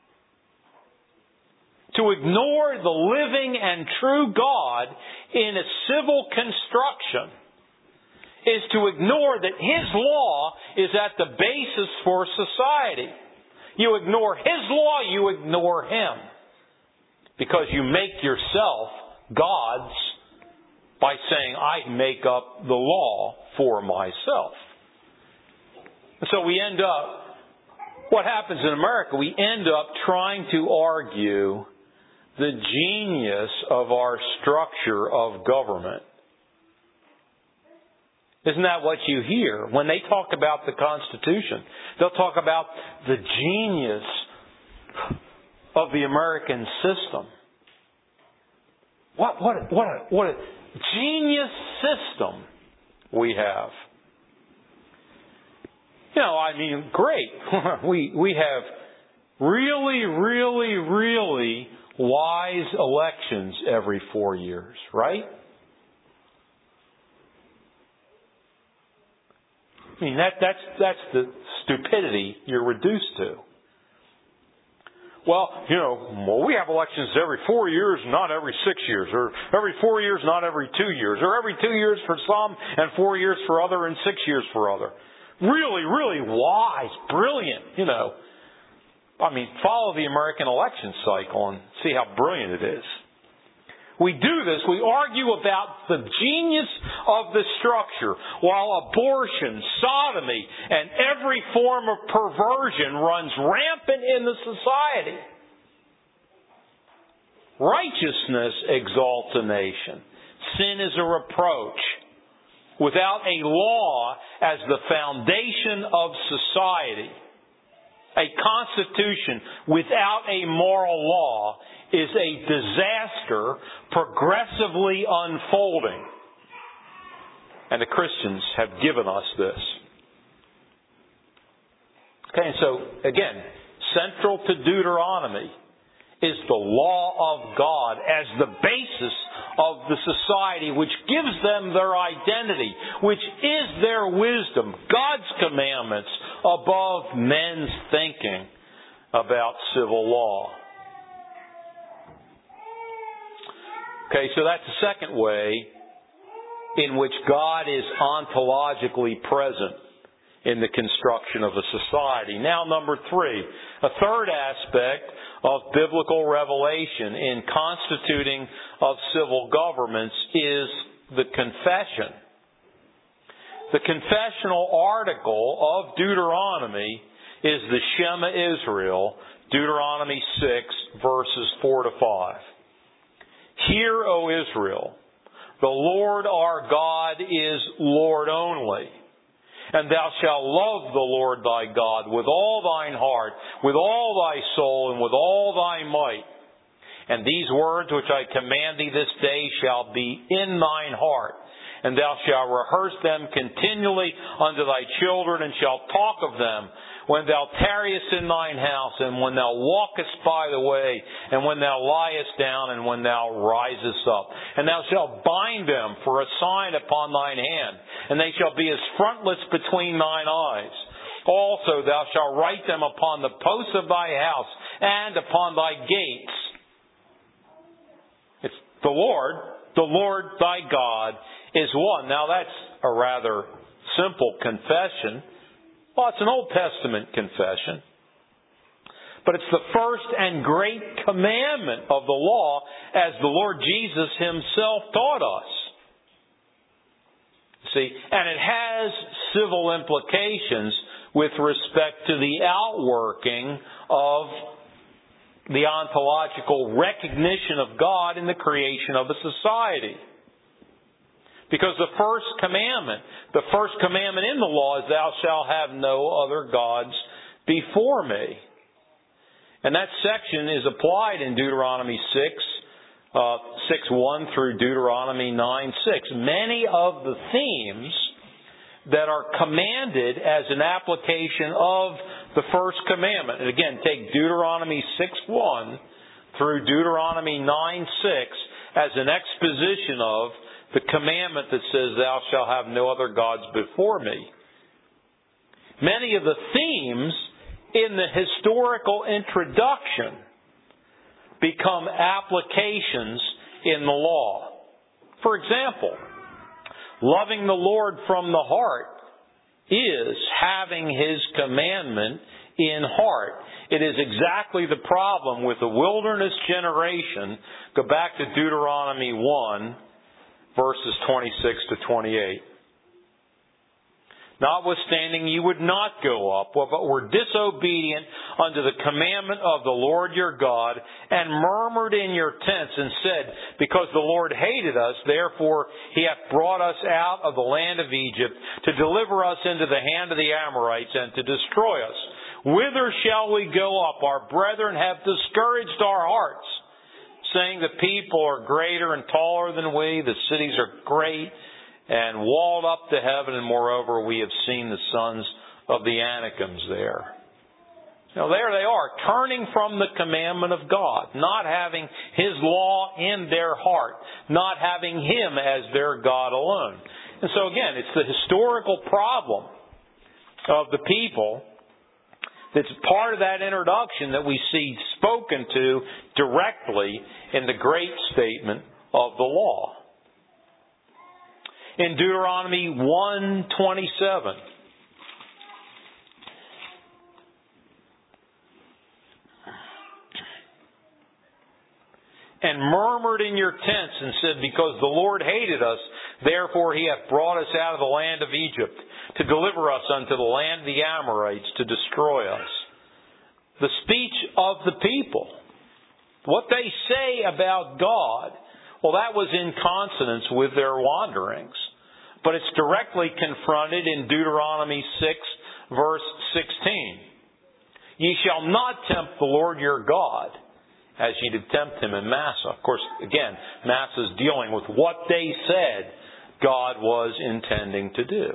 To ignore the living and true God in a civil construction is to ignore that His law is at the basis for society. You ignore His law, you ignore Him. Because you make yourself gods by saying, I make up the law for myself. And so we end up, what happens in America, we end up trying to argue the genius of our structure of government. Isn't that what you hear? When they talk about the Constitution, they'll talk about the genius of the American system. What, what, what, a, what a genius system we have. You know, I mean, great. we, we have really, really, really wise elections every four years, right? I mean, that, that's, that's the stupidity you're reduced to. Well, you know, well, we have elections every four years, not every six years, or every four years, not every two years, or every two years for some, and four years for other, and six years for other. Really, really wise, brilliant, you know. I mean, follow the American election cycle and see how brilliant it is. We do this, we argue about the genius of the structure, while abortion, sodomy, and every form of perversion runs rampant in the society. Righteousness exalts a nation. Sin is a reproach. Without a law as the foundation of society, a constitution without a moral law is a disaster progressively unfolding. And the Christians have given us this. Okay, and so, again, central to Deuteronomy is the law of God as the basis of the society, which gives them their identity, which is their wisdom, God's commandments above men's thinking about civil law. Okay, so that's the second way in which God is ontologically present in the construction of a society. Now, number three, a third aspect of biblical revelation in constituting of civil governments is the confession. The confessional article of Deuteronomy is the Shema Israel, Deuteronomy six, verses four to five. Hear, O Israel, the Lord our God is Lord only. And thou shalt love the Lord thy God with all thine heart, with all thy soul, and with all thy might. And these words which I command thee this day shall be in thine heart. And thou shalt rehearse them continually unto thy children, and shalt talk of them when thou tarriest in thine house, and when thou walkest by the way, and when thou liest down, and when thou risest up. And thou shalt bind them for a sign upon thine hand, and they shall be as frontlets between thine eyes. Also thou shalt write them upon the posts of thy house, and upon thy gates. It's the Lord, the Lord thy God is one. Now that's a rather simple confession. Well, it's an Old Testament confession. But it's the first and great commandment of the law, as the Lord Jesus Himself taught us. See, and it has civil implications with respect to the outworking of the ontological recognition of God in the creation of a society. Because the first commandment, the first commandment in the law is, thou shalt have no other gods before me. And that section is applied in Deuteronomy six, uh, six one through Deuteronomy nine six. Many of the themes that are commanded as an application of the first commandment. And again, take Deuteronomy six one through Deuteronomy nine six as an exposition of the commandment that says, thou shalt have no other gods before me. Many of the themes in the historical introduction become applications in the law. For example, loving the Lord from the heart is having His commandment in heart. It is exactly the problem with the wilderness generation. Go back to Deuteronomy one, verses twenty-six to twenty-eight. Notwithstanding, you would not go up, but were disobedient unto the commandment of the Lord your God, and murmured in your tents, and said, because the Lord hated us, therefore He hath brought us out of the land of Egypt, to deliver us into the hand of the Amorites, and to destroy us. Whither shall we go up? Our brethren have discouraged our hearts, saying, the people are greater and taller than we, the cities are great and walled up to heaven, and moreover we have seen the sons of the Anakims there. Now there they are, turning from the commandment of God, not having His law in their heart, not having Him as their God alone. And so again, it's the historical problem of the people that's part of that introduction that we see spoken to directly in the great statement of the law. In Deuteronomy one twenty-seven, and murmured in your tents, and said, because the Lord hated us, therefore He hath brought us out of the land of Egypt, to deliver us unto the land of the Amorites, to destroy us. The speech of the people, what they say about God, well, that was in consonance with their wanderings. But it's directly confronted in Deuteronomy six, verse sixteen. Ye shall not tempt the Lord your God, as ye did tempt Him in Massah. Of course, again, Massah is dealing with what they said God was intending to do.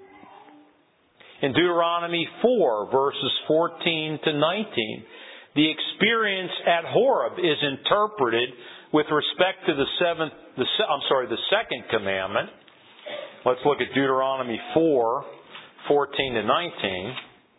In Deuteronomy four, verses fourteen to nineteen, the experience at Horeb is interpreted with respect to the seventh, the, I'm sorry, the second commandment. Let's look at Deuteronomy four, fourteen to nineteen.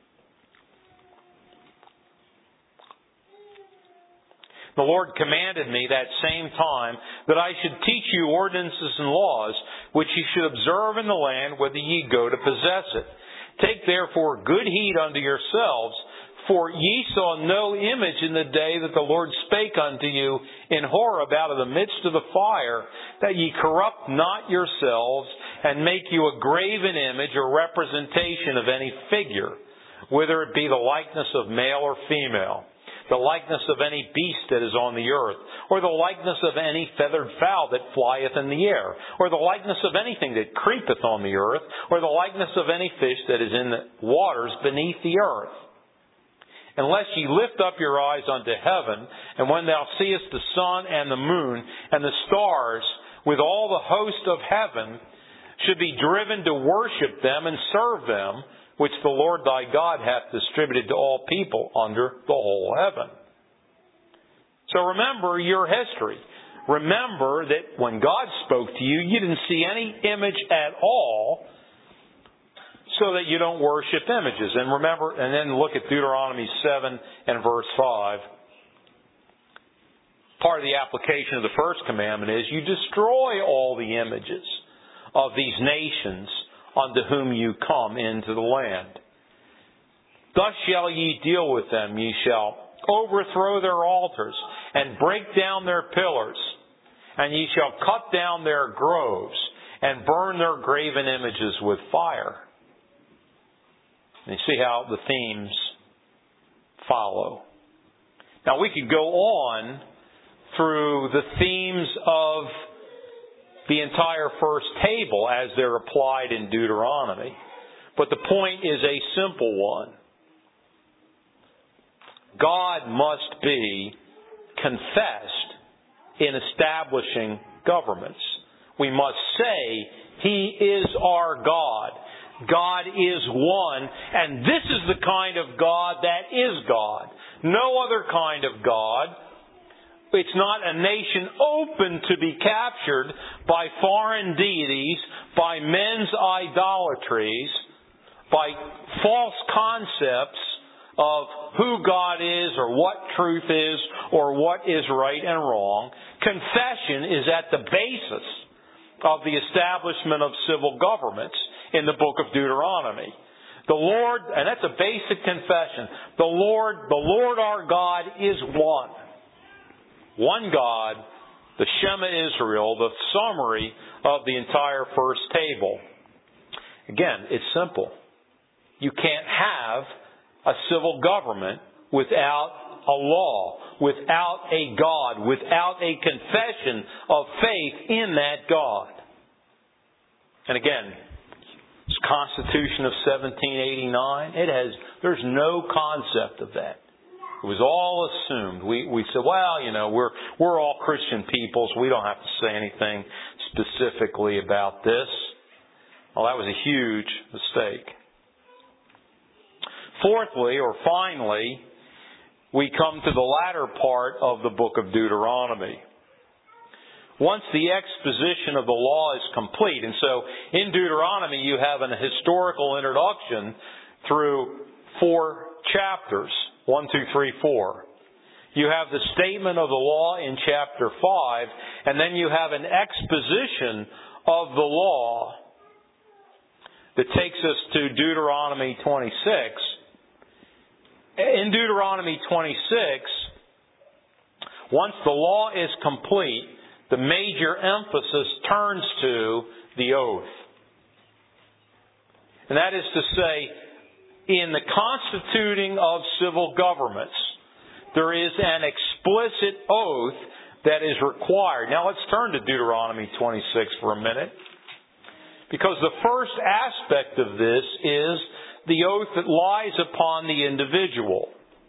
The Lord commanded me that same time that I should teach you ordinances and laws, which ye should observe in the land whither ye go to possess it. Take therefore good heed unto yourselves, for ye saw no image in the day that the Lord spake unto you in Horeb out of the midst of the fire, that ye corrupt not yourselves, and make you a graven image or representation of any figure, whether it be the likeness of male or female, the likeness of any beast that is on the earth, or the likeness of any feathered fowl that flieth in the air, or the likeness of anything that creepeth on the earth, or the likeness of any fish that is in the waters beneath the earth. Unless ye lift up your eyes unto heaven, and when thou seest the sun and the moon and the stars with all the host of heaven, should be driven to worship them and serve them, which the Lord thy God hath distributed to all people under the whole heaven. So remember your history. Remember that when God spoke to you, you didn't see any image at all, so that you don't worship images. And remember, and then look at Deuteronomy seven and verse five. Part of the application of the first commandment is you destroy all the images of these nations unto whom you come into the land. Thus shall ye deal with them. Ye shall overthrow their altars and break down their pillars, and ye shall cut down their groves and burn their graven images with fire. And you see how the themes follow. Now we could go on through the themes of the entire first table as they're applied in Deuteronomy. But the point is a simple one. God must be confessed in establishing governments. We must say, He is our God. God is one, and this is the kind of God that is God. No other kind of God. It's not a nation open to be captured by foreign deities, by men's idolatries, by false concepts of who God is or what truth is or what is right and wrong. Confession is at the basis of the establishment of civil governments in the book of Deuteronomy. The Lord, and that's a basic confession, the Lord, the Lord our God is one. One God, the Shema Israel, the summary of the entire first table. Again, it's simple. You can't have a civil government without a law, without a God, without a confession of faith in that God. And again, this Constitution of seventeen eighty-nine, it has, there's no concept of that. It was all assumed. We we said, well, you know, we're we're all Christian people, so we don't have to say anything specifically about this. Well, that was a huge mistake. Fourthly, or finally, we come to the latter part of the book of Deuteronomy. Once the exposition of the law is complete, and so in Deuteronomy you have an historical introduction through four chapters, one, two, three, four. You have the statement of the law in chapter five, and then you have an exposition of the law that takes us to Deuteronomy twenty-six. In Deuteronomy twenty-six, once the law is complete, the major emphasis turns to the oath. And that is to say, in the constituting of civil governments, there is an explicit oath that is required. Now let's turn to Deuteronomy twenty-six for a minute. Because the first aspect of this is the oath that lies upon the individual.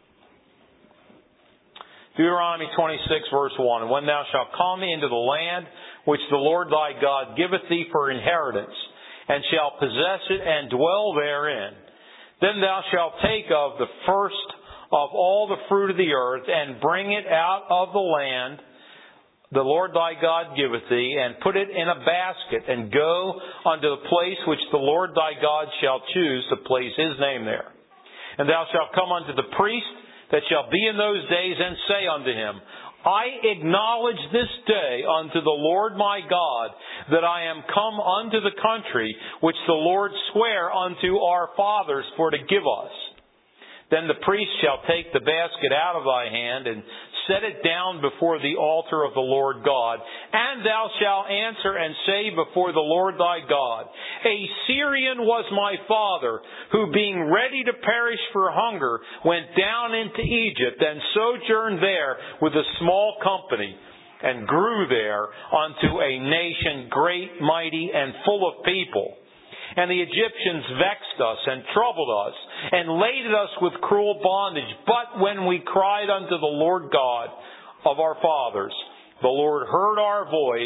Deuteronomy twenty-six verse one, And when thou shalt come into the land which the Lord thy God giveth thee for inheritance, and shalt possess it and dwell therein, then thou shalt take of the first of all the fruit of the earth, and bring it out of the land the Lord thy God giveth thee, and put it in a basket, and go unto the place which the Lord thy God shall choose to place his name there. And thou shalt come unto the priest that shall be in those days, and say unto him, I acknowledge this day unto the Lord my God that I am come unto the country which the Lord sware unto our fathers for to give us. Then the priest shall take the basket out of thy hand, and set it down before the altar of the Lord God. And thou shalt answer and say before the Lord thy God, A Syrian was my father, who being ready to perish for hunger, went down into Egypt, and sojourned there with a small company, and grew there unto a nation great, mighty, and full of people. And the Egyptians vexed us and troubled us, and laded us with cruel bondage. But when we cried unto the Lord God of our fathers, the Lord heard our voice,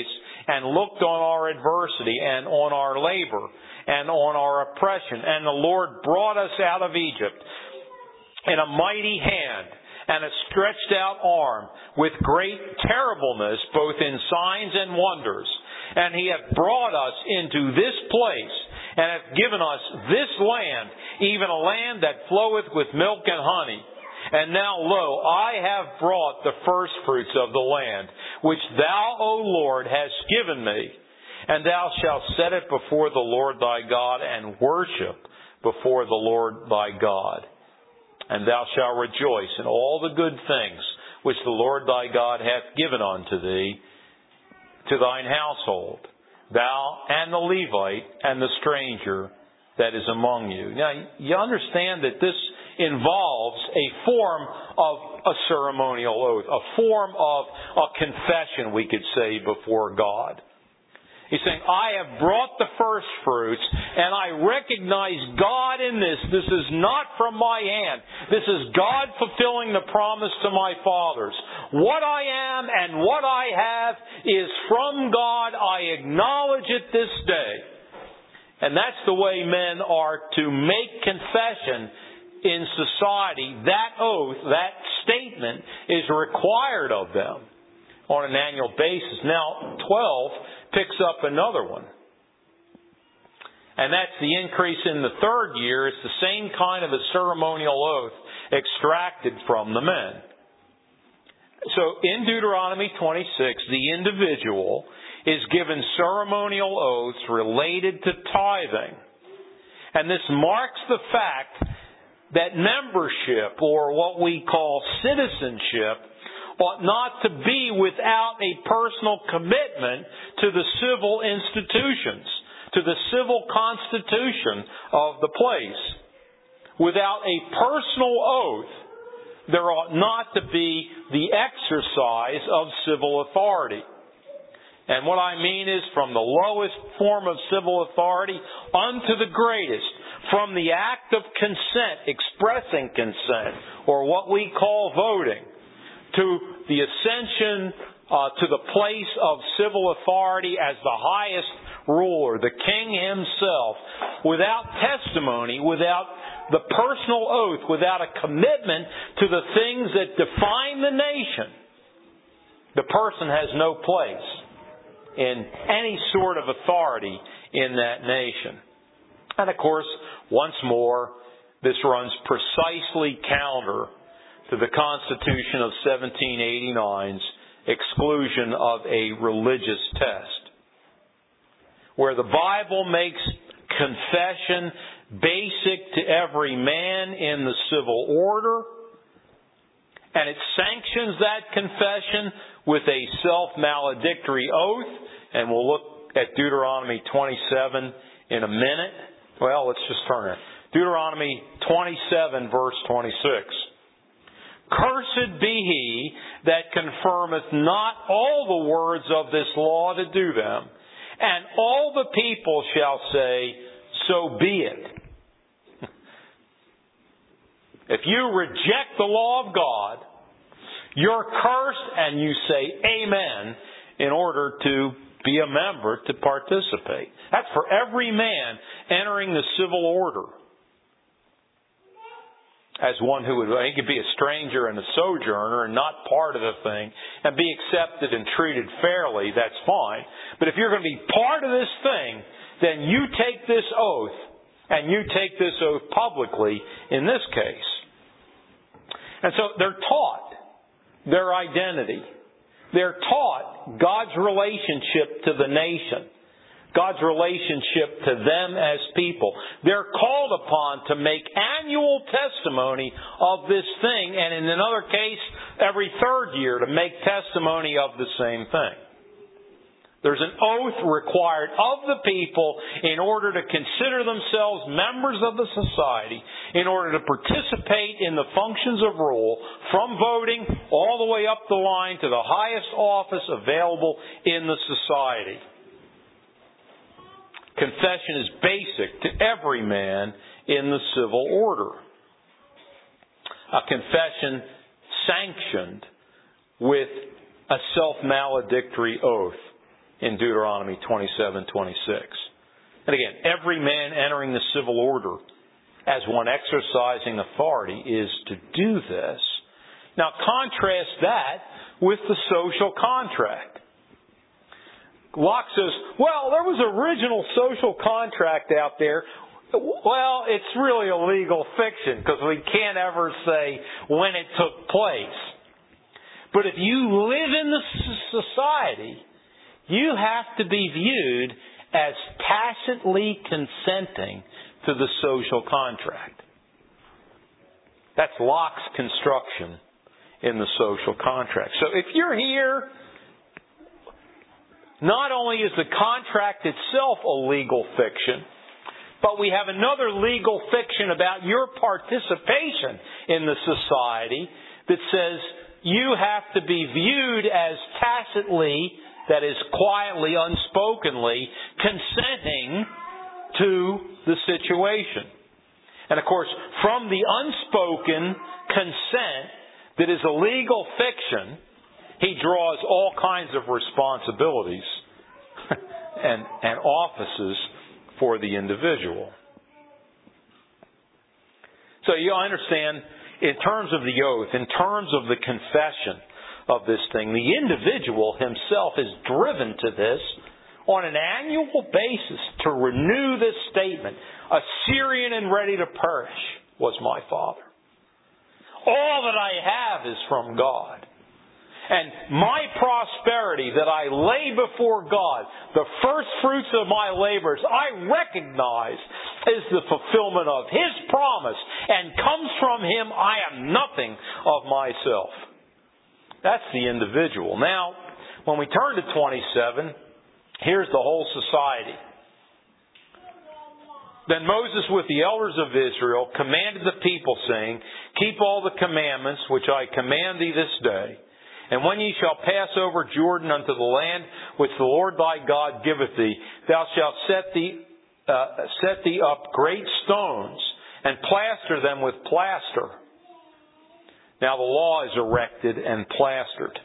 and looked on our adversity and on our labor and on our oppression. And the Lord brought us out of Egypt in a mighty hand and a stretched out arm with great terribleness, both in signs and wonders. And He hath brought us into this place, and hath given us this land, even a land that floweth with milk and honey. And now, lo, I have brought the firstfruits of the land, which Thou, O Lord, hast given me. And Thou shalt set it before the Lord Thy God, and worship before the Lord Thy God. And Thou shalt rejoice in all the good things which the Lord Thy God hath given unto Thee, to Thine household, Thou and the Levite and the stranger that is among you. Now, you understand that this involves a form of a ceremonial oath, a form of a confession, we could say, before God. He's saying, I have brought the first fruits, and I recognize God in this. This is not from my hand. This is God fulfilling the promise to my fathers. What I am and what I have is from God. I acknowledge it this day. And that's the way men are to make confession in society. That oath, that statement is required of them on an annual basis. Now, twelve picks up another one. And that's the increase in the third year. It's the same kind of a ceremonial oath extracted from the men. So in Deuteronomy twenty-six, the individual is given ceremonial oaths related to tithing. And this marks the fact that membership, or what we call citizenship, ought not to be without a personal commitment to the civil institutions, to the civil constitution of the place. Without a personal oath, there ought not to be the exercise of civil authority. And what I mean is from the lowest form of civil authority unto the greatest, from the act of consent, expressing consent, or what we call voting, to the ascension uh, to the place of civil authority as the highest ruler, the king himself, without testimony, without the personal oath, without a commitment to the things that define the nation, the person has no place in any sort of authority in that nation. And of course, once more, this runs precisely counter to the Constitution of seventeen eighty-nine's exclusion of a religious test, where the Bible makes confession basic to every man in the civil order, and it sanctions that confession with a self-maledictory oath, and we'll look at Deuteronomy twenty-seven in a minute. Well, let's just turn it. Deuteronomy twenty-seven, verse twenty-six. Cursed be he that confirmeth not all the words of this law to do them. And all the people shall say, so be it. If you reject the law of God, you're cursed, and you say amen in order to be a member, to participate. That's for every man entering the civil order. As one who would, he could be a stranger and a sojourner and not part of the thing and be accepted and treated fairly, that's fine. But if you're going to be part of this thing, then you take this oath, and you take this oath publicly in this case. And so they're taught their identity. They're taught God's relationship to the nation, God's relationship to them as people. They're called upon to make annual testimony of this thing, and in another case, every third year to make testimony of the same thing. There's an oath required of the people in order to consider themselves members of the society, in order to participate in the functions of rule, from voting all the way up the line to the highest office available in the society. Confession is basic to every man in the civil order. A confession sanctioned with a self-maledictory oath. in Deuteronomy twenty-seven twenty-six. And again, every man entering the civil order as one exercising authority is to do this. Now contrast that with the social contract. Locke says, well, there was an original social contract out there. Well, it's really a legal fiction because we can't ever say when it took place. But if you live in the society, you have to be viewed as tacitly consenting to the social contract. That's Locke's construction in the social contract. So if you're here, not only is the contract itself a legal fiction, but we have another legal fiction about your participation in the society that says you have to be viewed as tacitly, that is quietly, unspokenly, consenting to the situation. And of course, from the unspoken consent that is a legal fiction, he draws all kinds of responsibilities and, and offices for the individual. So you understand, in terms of the oath, in terms of the confession of this thing, the individual himself is driven to this on an annual basis to renew this statement. Assyrian and ready to perish was my father. All that I have is from God. And my prosperity that I lay before God, the first fruits of my labors, I recognize is the fulfillment of His promise and comes from Him. I am nothing of myself. That's the individual. Now, when we turn to twenty-seven, here's the whole society. Then Moses with the elders of Israel commanded the people, saying, keep all the commandments which I command thee this day. And when ye shall pass over Jordan unto the land which the Lord thy God giveth thee, thou shalt set thee, uh, set thee up great stones, and plaster them with plaster. Now the law is erected and plastered.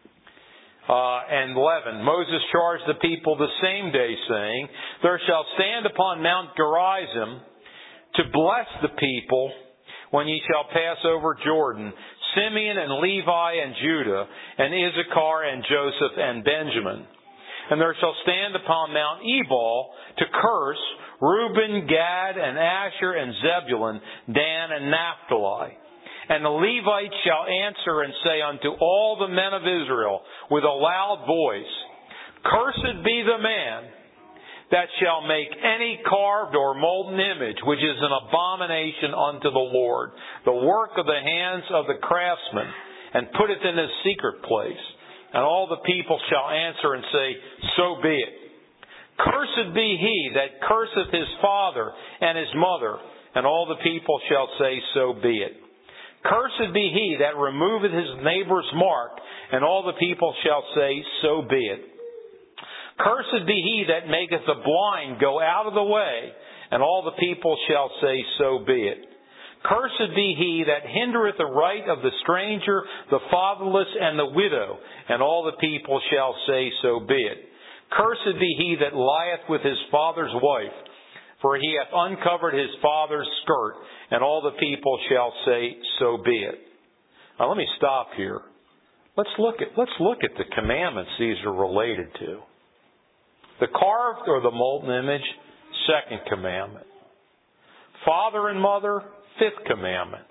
Uh, and eleven, Moses charged the people the same day, saying, there shall stand upon Mount Gerizim to bless the people when ye shall pass over Jordan, Simeon and Levi and Judah, and Issachar and Joseph and Benjamin. And there shall stand upon Mount Ebal to curse Reuben, Gad, and Asher, and Zebulun, Dan, and Naphtali. And the Levites shall answer and say unto all the men of Israel with a loud voice, cursed be the man that shall make any carved or molten image, which is an abomination unto the Lord, the work of the hands of the craftsman, and put it in his secret place. And all the people shall answer and say, so be it. Cursed be he that curseth his father and his mother, and all the people shall say, so be it. Cursed be he that removeth his neighbor's mark, and all the people shall say, so be it. Cursed be he that maketh the blind go out of the way, and all the people shall say, so be it. Cursed be he that hindereth the right of the stranger, the fatherless, and the widow, and all the people shall say, so be it. Cursed be he that lieth with his father's wife, for he hath uncovered his father's skirt, and all the people shall say, so be it. Now let me stop here. Let's look at, let's look at the commandments these are related to. The carved or the molten image, second commandment. Father and mother, fifth commandment.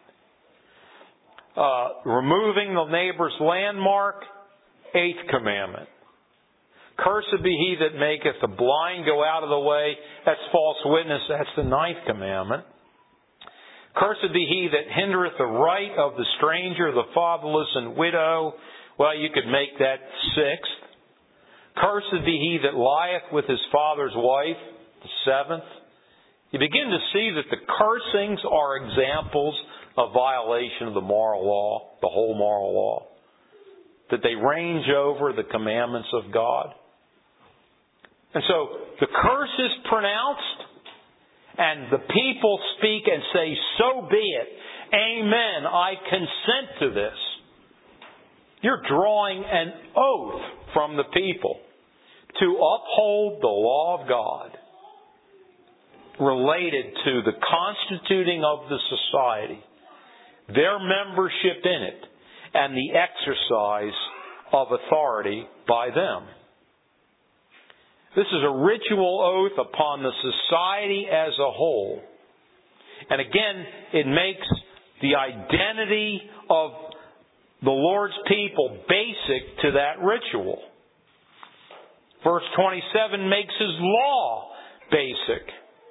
Uh, removing the neighbor's landmark, eighth commandment. Cursed be he that maketh the blind go out of the way. That's false witness. That's the ninth commandment. Cursed be he that hindereth the right of the stranger, the fatherless, and widow. Well, you could make that sixth. Cursed be he that lieth with his father's wife, the seventh. You begin to see that the cursings are examples of violation of the moral law, the whole moral law. That they range over the commandments of God. And so the curse is pronounced, and the people speak and say, so be it. Amen. I consent to this. You're drawing an oath from the people to uphold the law of God related to the constituting of the society, their membership in it, and the exercise of authority by them. This is a ritual oath upon the society as a whole. And again, it makes the identity of the Lord's people basic to that ritual. Verse twenty-seven makes His law basic.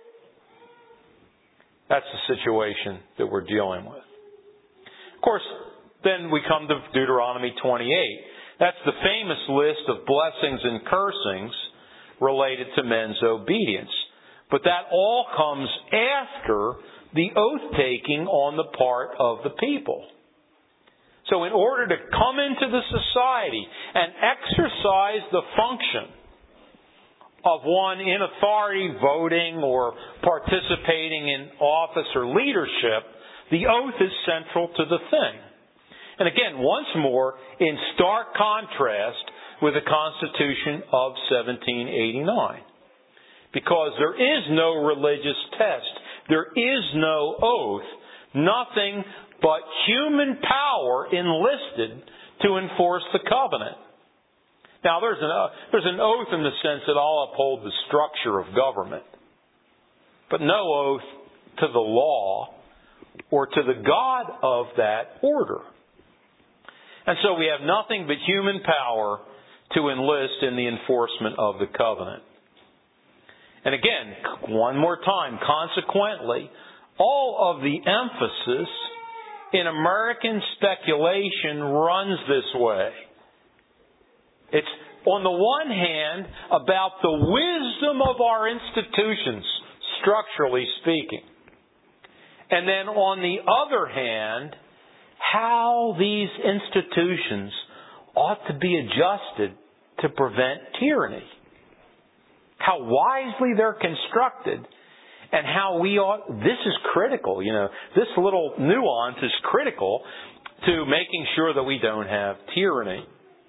That's the situation that we're dealing with. Of course, then we come to Deuteronomy twenty-eight. That's the famous list of blessings and cursings related to men's obedience. But that all comes after the oath-taking on the part of the people. So in order to come into the society and exercise the function of one in authority, voting, or participating in office or leadership, the oath is central to the thing. And again, once more, in stark contrast with the Constitution of seventeen eighty-nine. Because there is no religious test. There is no oath. Nothing but human power enlisted to enforce the covenant. Now, there's an, there's an oath in the sense that I'll uphold the structure of government. But no oath to the law or to the God of that order. And so we have nothing but human power to enlist in the enforcement of the covenant. And again, one more time, consequently, all of the emphasis in American speculation runs this way. It's, on the one hand, about the wisdom of our institutions, structurally speaking. And then on the other hand, how these institutions ought to be adjusted to prevent tyranny. How wisely they're constructed, and how we ought, this is critical, you know, this little nuance is critical to making sure that we don't have tyranny.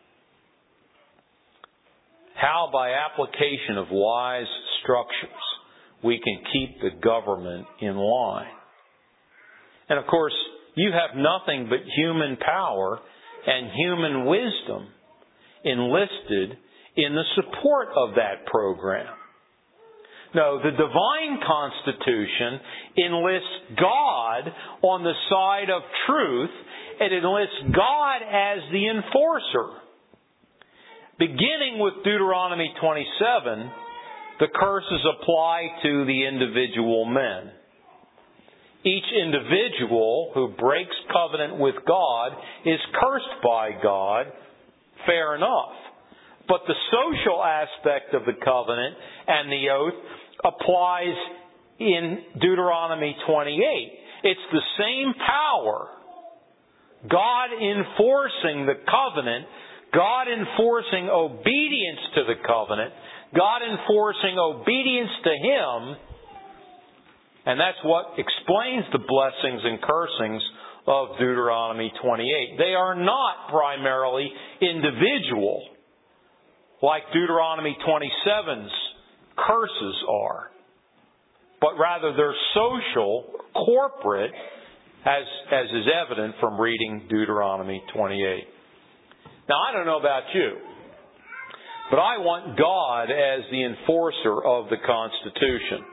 How by application of wise structures we can keep the government in line. And of course, you have nothing but human power and human wisdom enlisted in the support of that program. No, the divine Constitution enlists God on the side of truth. It enlists God as the enforcer. Beginning with Deuteronomy twenty-seven, the curses apply to the individual men. Each individual who breaks covenant with God is cursed by God. Fair enough. But the social aspect of the covenant and the oath applies in Deuteronomy twenty-eight. It's the same power. God enforcing the covenant, God enforcing obedience to the covenant, God enforcing obedience to Him, and that's what explains the blessings and cursings of Deuteronomy twenty-eight. They are not primarily individual, like Deuteronomy twenty-seven's curses are, but rather they're social, corporate, as, as is evident from reading Deuteronomy twenty-eight. Now, I don't know about you, but I want God as the enforcer of the Constitution.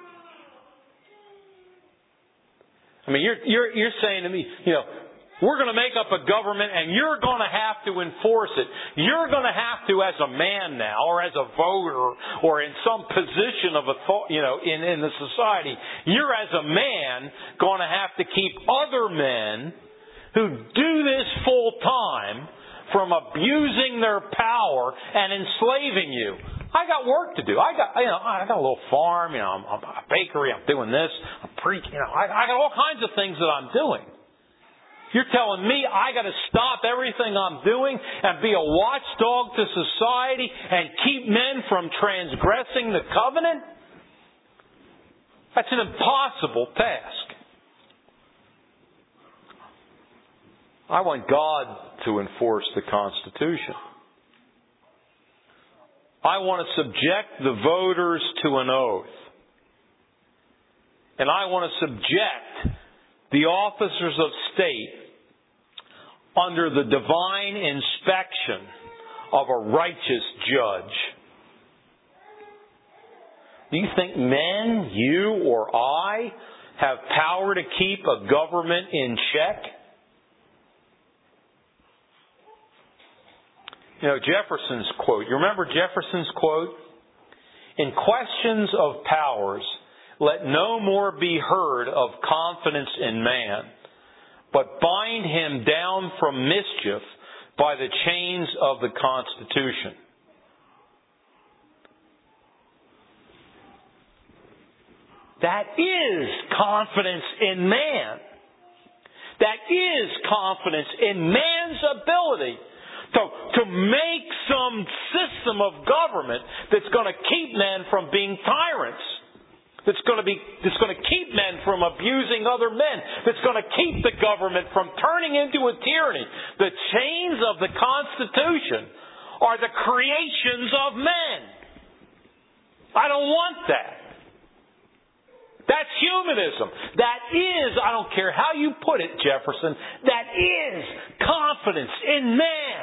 I mean, you're, you're, you're saying to me, you know, we're going to make up a government and you're going to have to enforce it. You're going to have to, as a man now, or as a voter, or in some position of authority, you know, in, in the society, you're as a man going to have to keep other men who do this full time from abusing their power and enslaving you. I got work to do. I got, you know, I got a little farm, you know, I'm, I'm a bakery, I'm doing this, I'm preaching, you know, I, I got all kinds of things that I'm doing. You're telling me I got to stop everything I'm doing and be a watchdog to society and keep men from transgressing the covenant? That's an impossible task. I want God to enforce the Constitution. I want to subject the voters to an oath. And I want to subject the officers of state under the divine inspection of a righteous judge. Do you think men, you or I, have power to keep a government in check? You know, Jefferson's quote. You remember Jefferson's quote? In questions of powers, let no more be heard of confidence in man, but bind him down from mischief by the chains of the Constitution. That is confidence in man. That is confidence in man's ability to, to make some system of government that's going to keep men from being tyrants. That's going to be, that's going to keep men from abusing other men. That's going to keep the government from turning into a tyranny. The chains of the Constitution are the creations of men. I don't want that. That's humanism. That is, I don't care how you put it, Jefferson, that is confidence in man.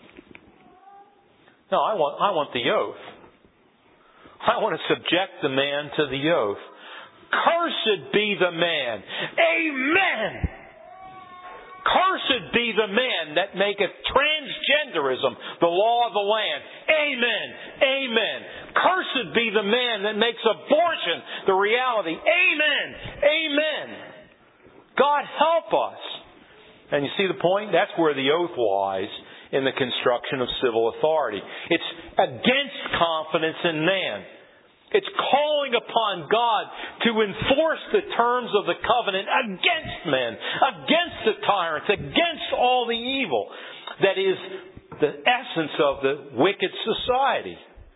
No, I want, I want the oath. I want to subject the man to the oath. Cursed be the man. Amen. Cursed be the man that maketh transgenderism the law of the land. Amen. Amen. Cursed be the man that makes abortion the reality. Amen. Amen. God help us. And you see the point? That's where the oath lies in the construction of civil authority. It's against confidence in man. It's calling upon God to enforce the terms of the covenant against men, against the tyrants, against all the evil that is the essence of the wicked society.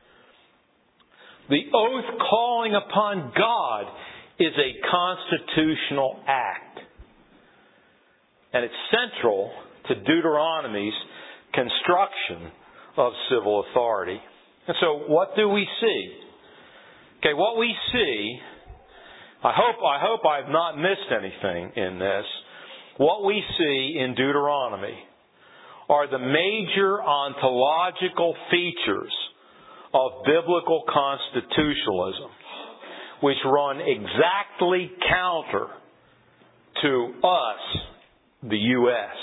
The oath calling upon God is a constitutional act. And it's central to Deuteronomy's construction of civil authority. And so what do we see? Okay, what we see, I hope I hope I've not missed anything in this. What we see in Deuteronomy are the major ontological features of biblical constitutionalism, which run exactly counter to us, the U S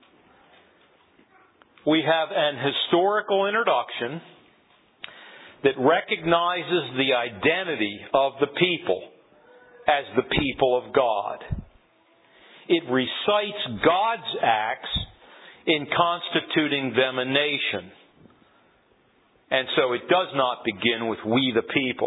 We have an historical introduction that recognizes the identity of the people as the people of God. It recites God's acts in constituting them a nation. And so it does not begin with we the people.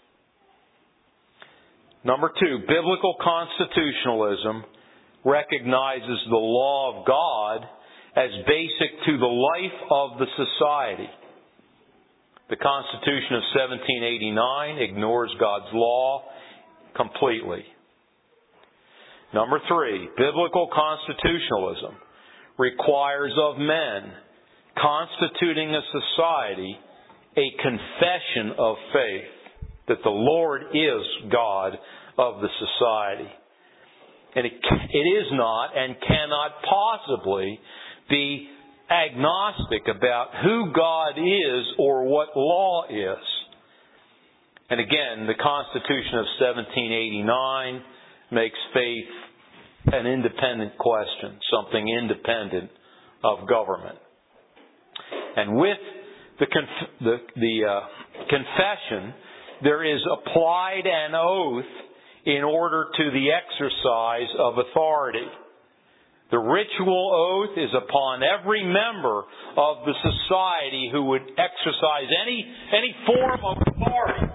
Number two, biblical constitutionalism recognizes the law of God as basic to the life of the society. The Constitution of seventeen eighty-nine ignores God's law completely. Number three, biblical constitutionalism requires of men constituting a society a confession of faith that the Lord is God of the society. And it, it is not and cannot possibly be agnostic about who God is or what law is. And again, the Constitution of seventeen eighty-nine makes faith an independent question, something independent of government. And with the conf- the, the uh, confession, there is applied an oath in order to the exercise of authority. The ritual oath is upon every member of the society who would exercise any, any form of authority.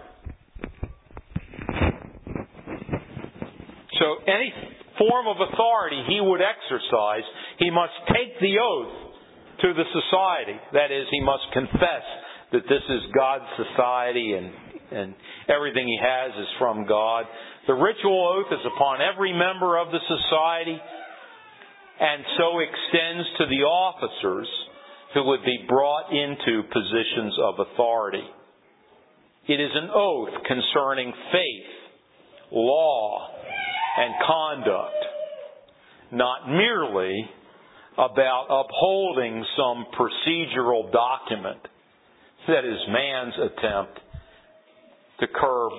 So any form of authority he would exercise, he must take the oath to the society. That is, he must confess that this is God's society and, and everything he has is from God. The ritual oath is upon every member of the society, and so extends to the officers who would be brought into positions of authority. It is an oath concerning faith, law, and conduct, not merely about upholding some procedural document that is man's attempt to curb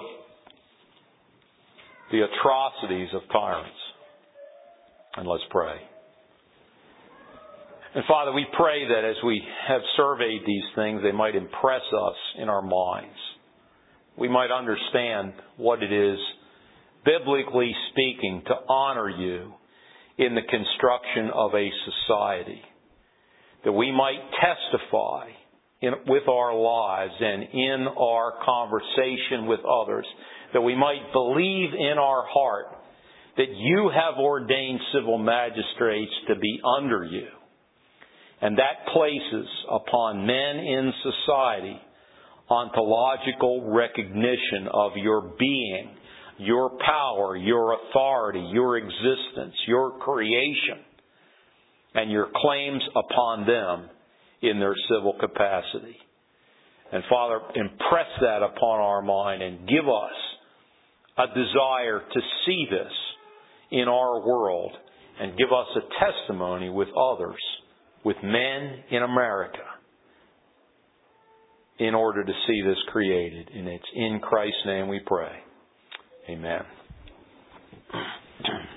the atrocities of tyrants. And let's pray. And Father, we pray that as we have surveyed these things, they might impress us in our minds. We might understand what it is, biblically speaking, to honor you in the construction of a society. That we might testify in, with our lives and in our conversation with others. That we might believe in our heart that you have ordained civil magistrates to be under you. And that places upon men in society ontological recognition of your being, your power, your authority, your existence, your creation, and your claims upon them in their civil capacity. And Father, impress that upon our mind and give us a desire to see this in our world and give us a testimony with others, with men in America, in order to see this created. And it's in Christ's name we pray. Amen.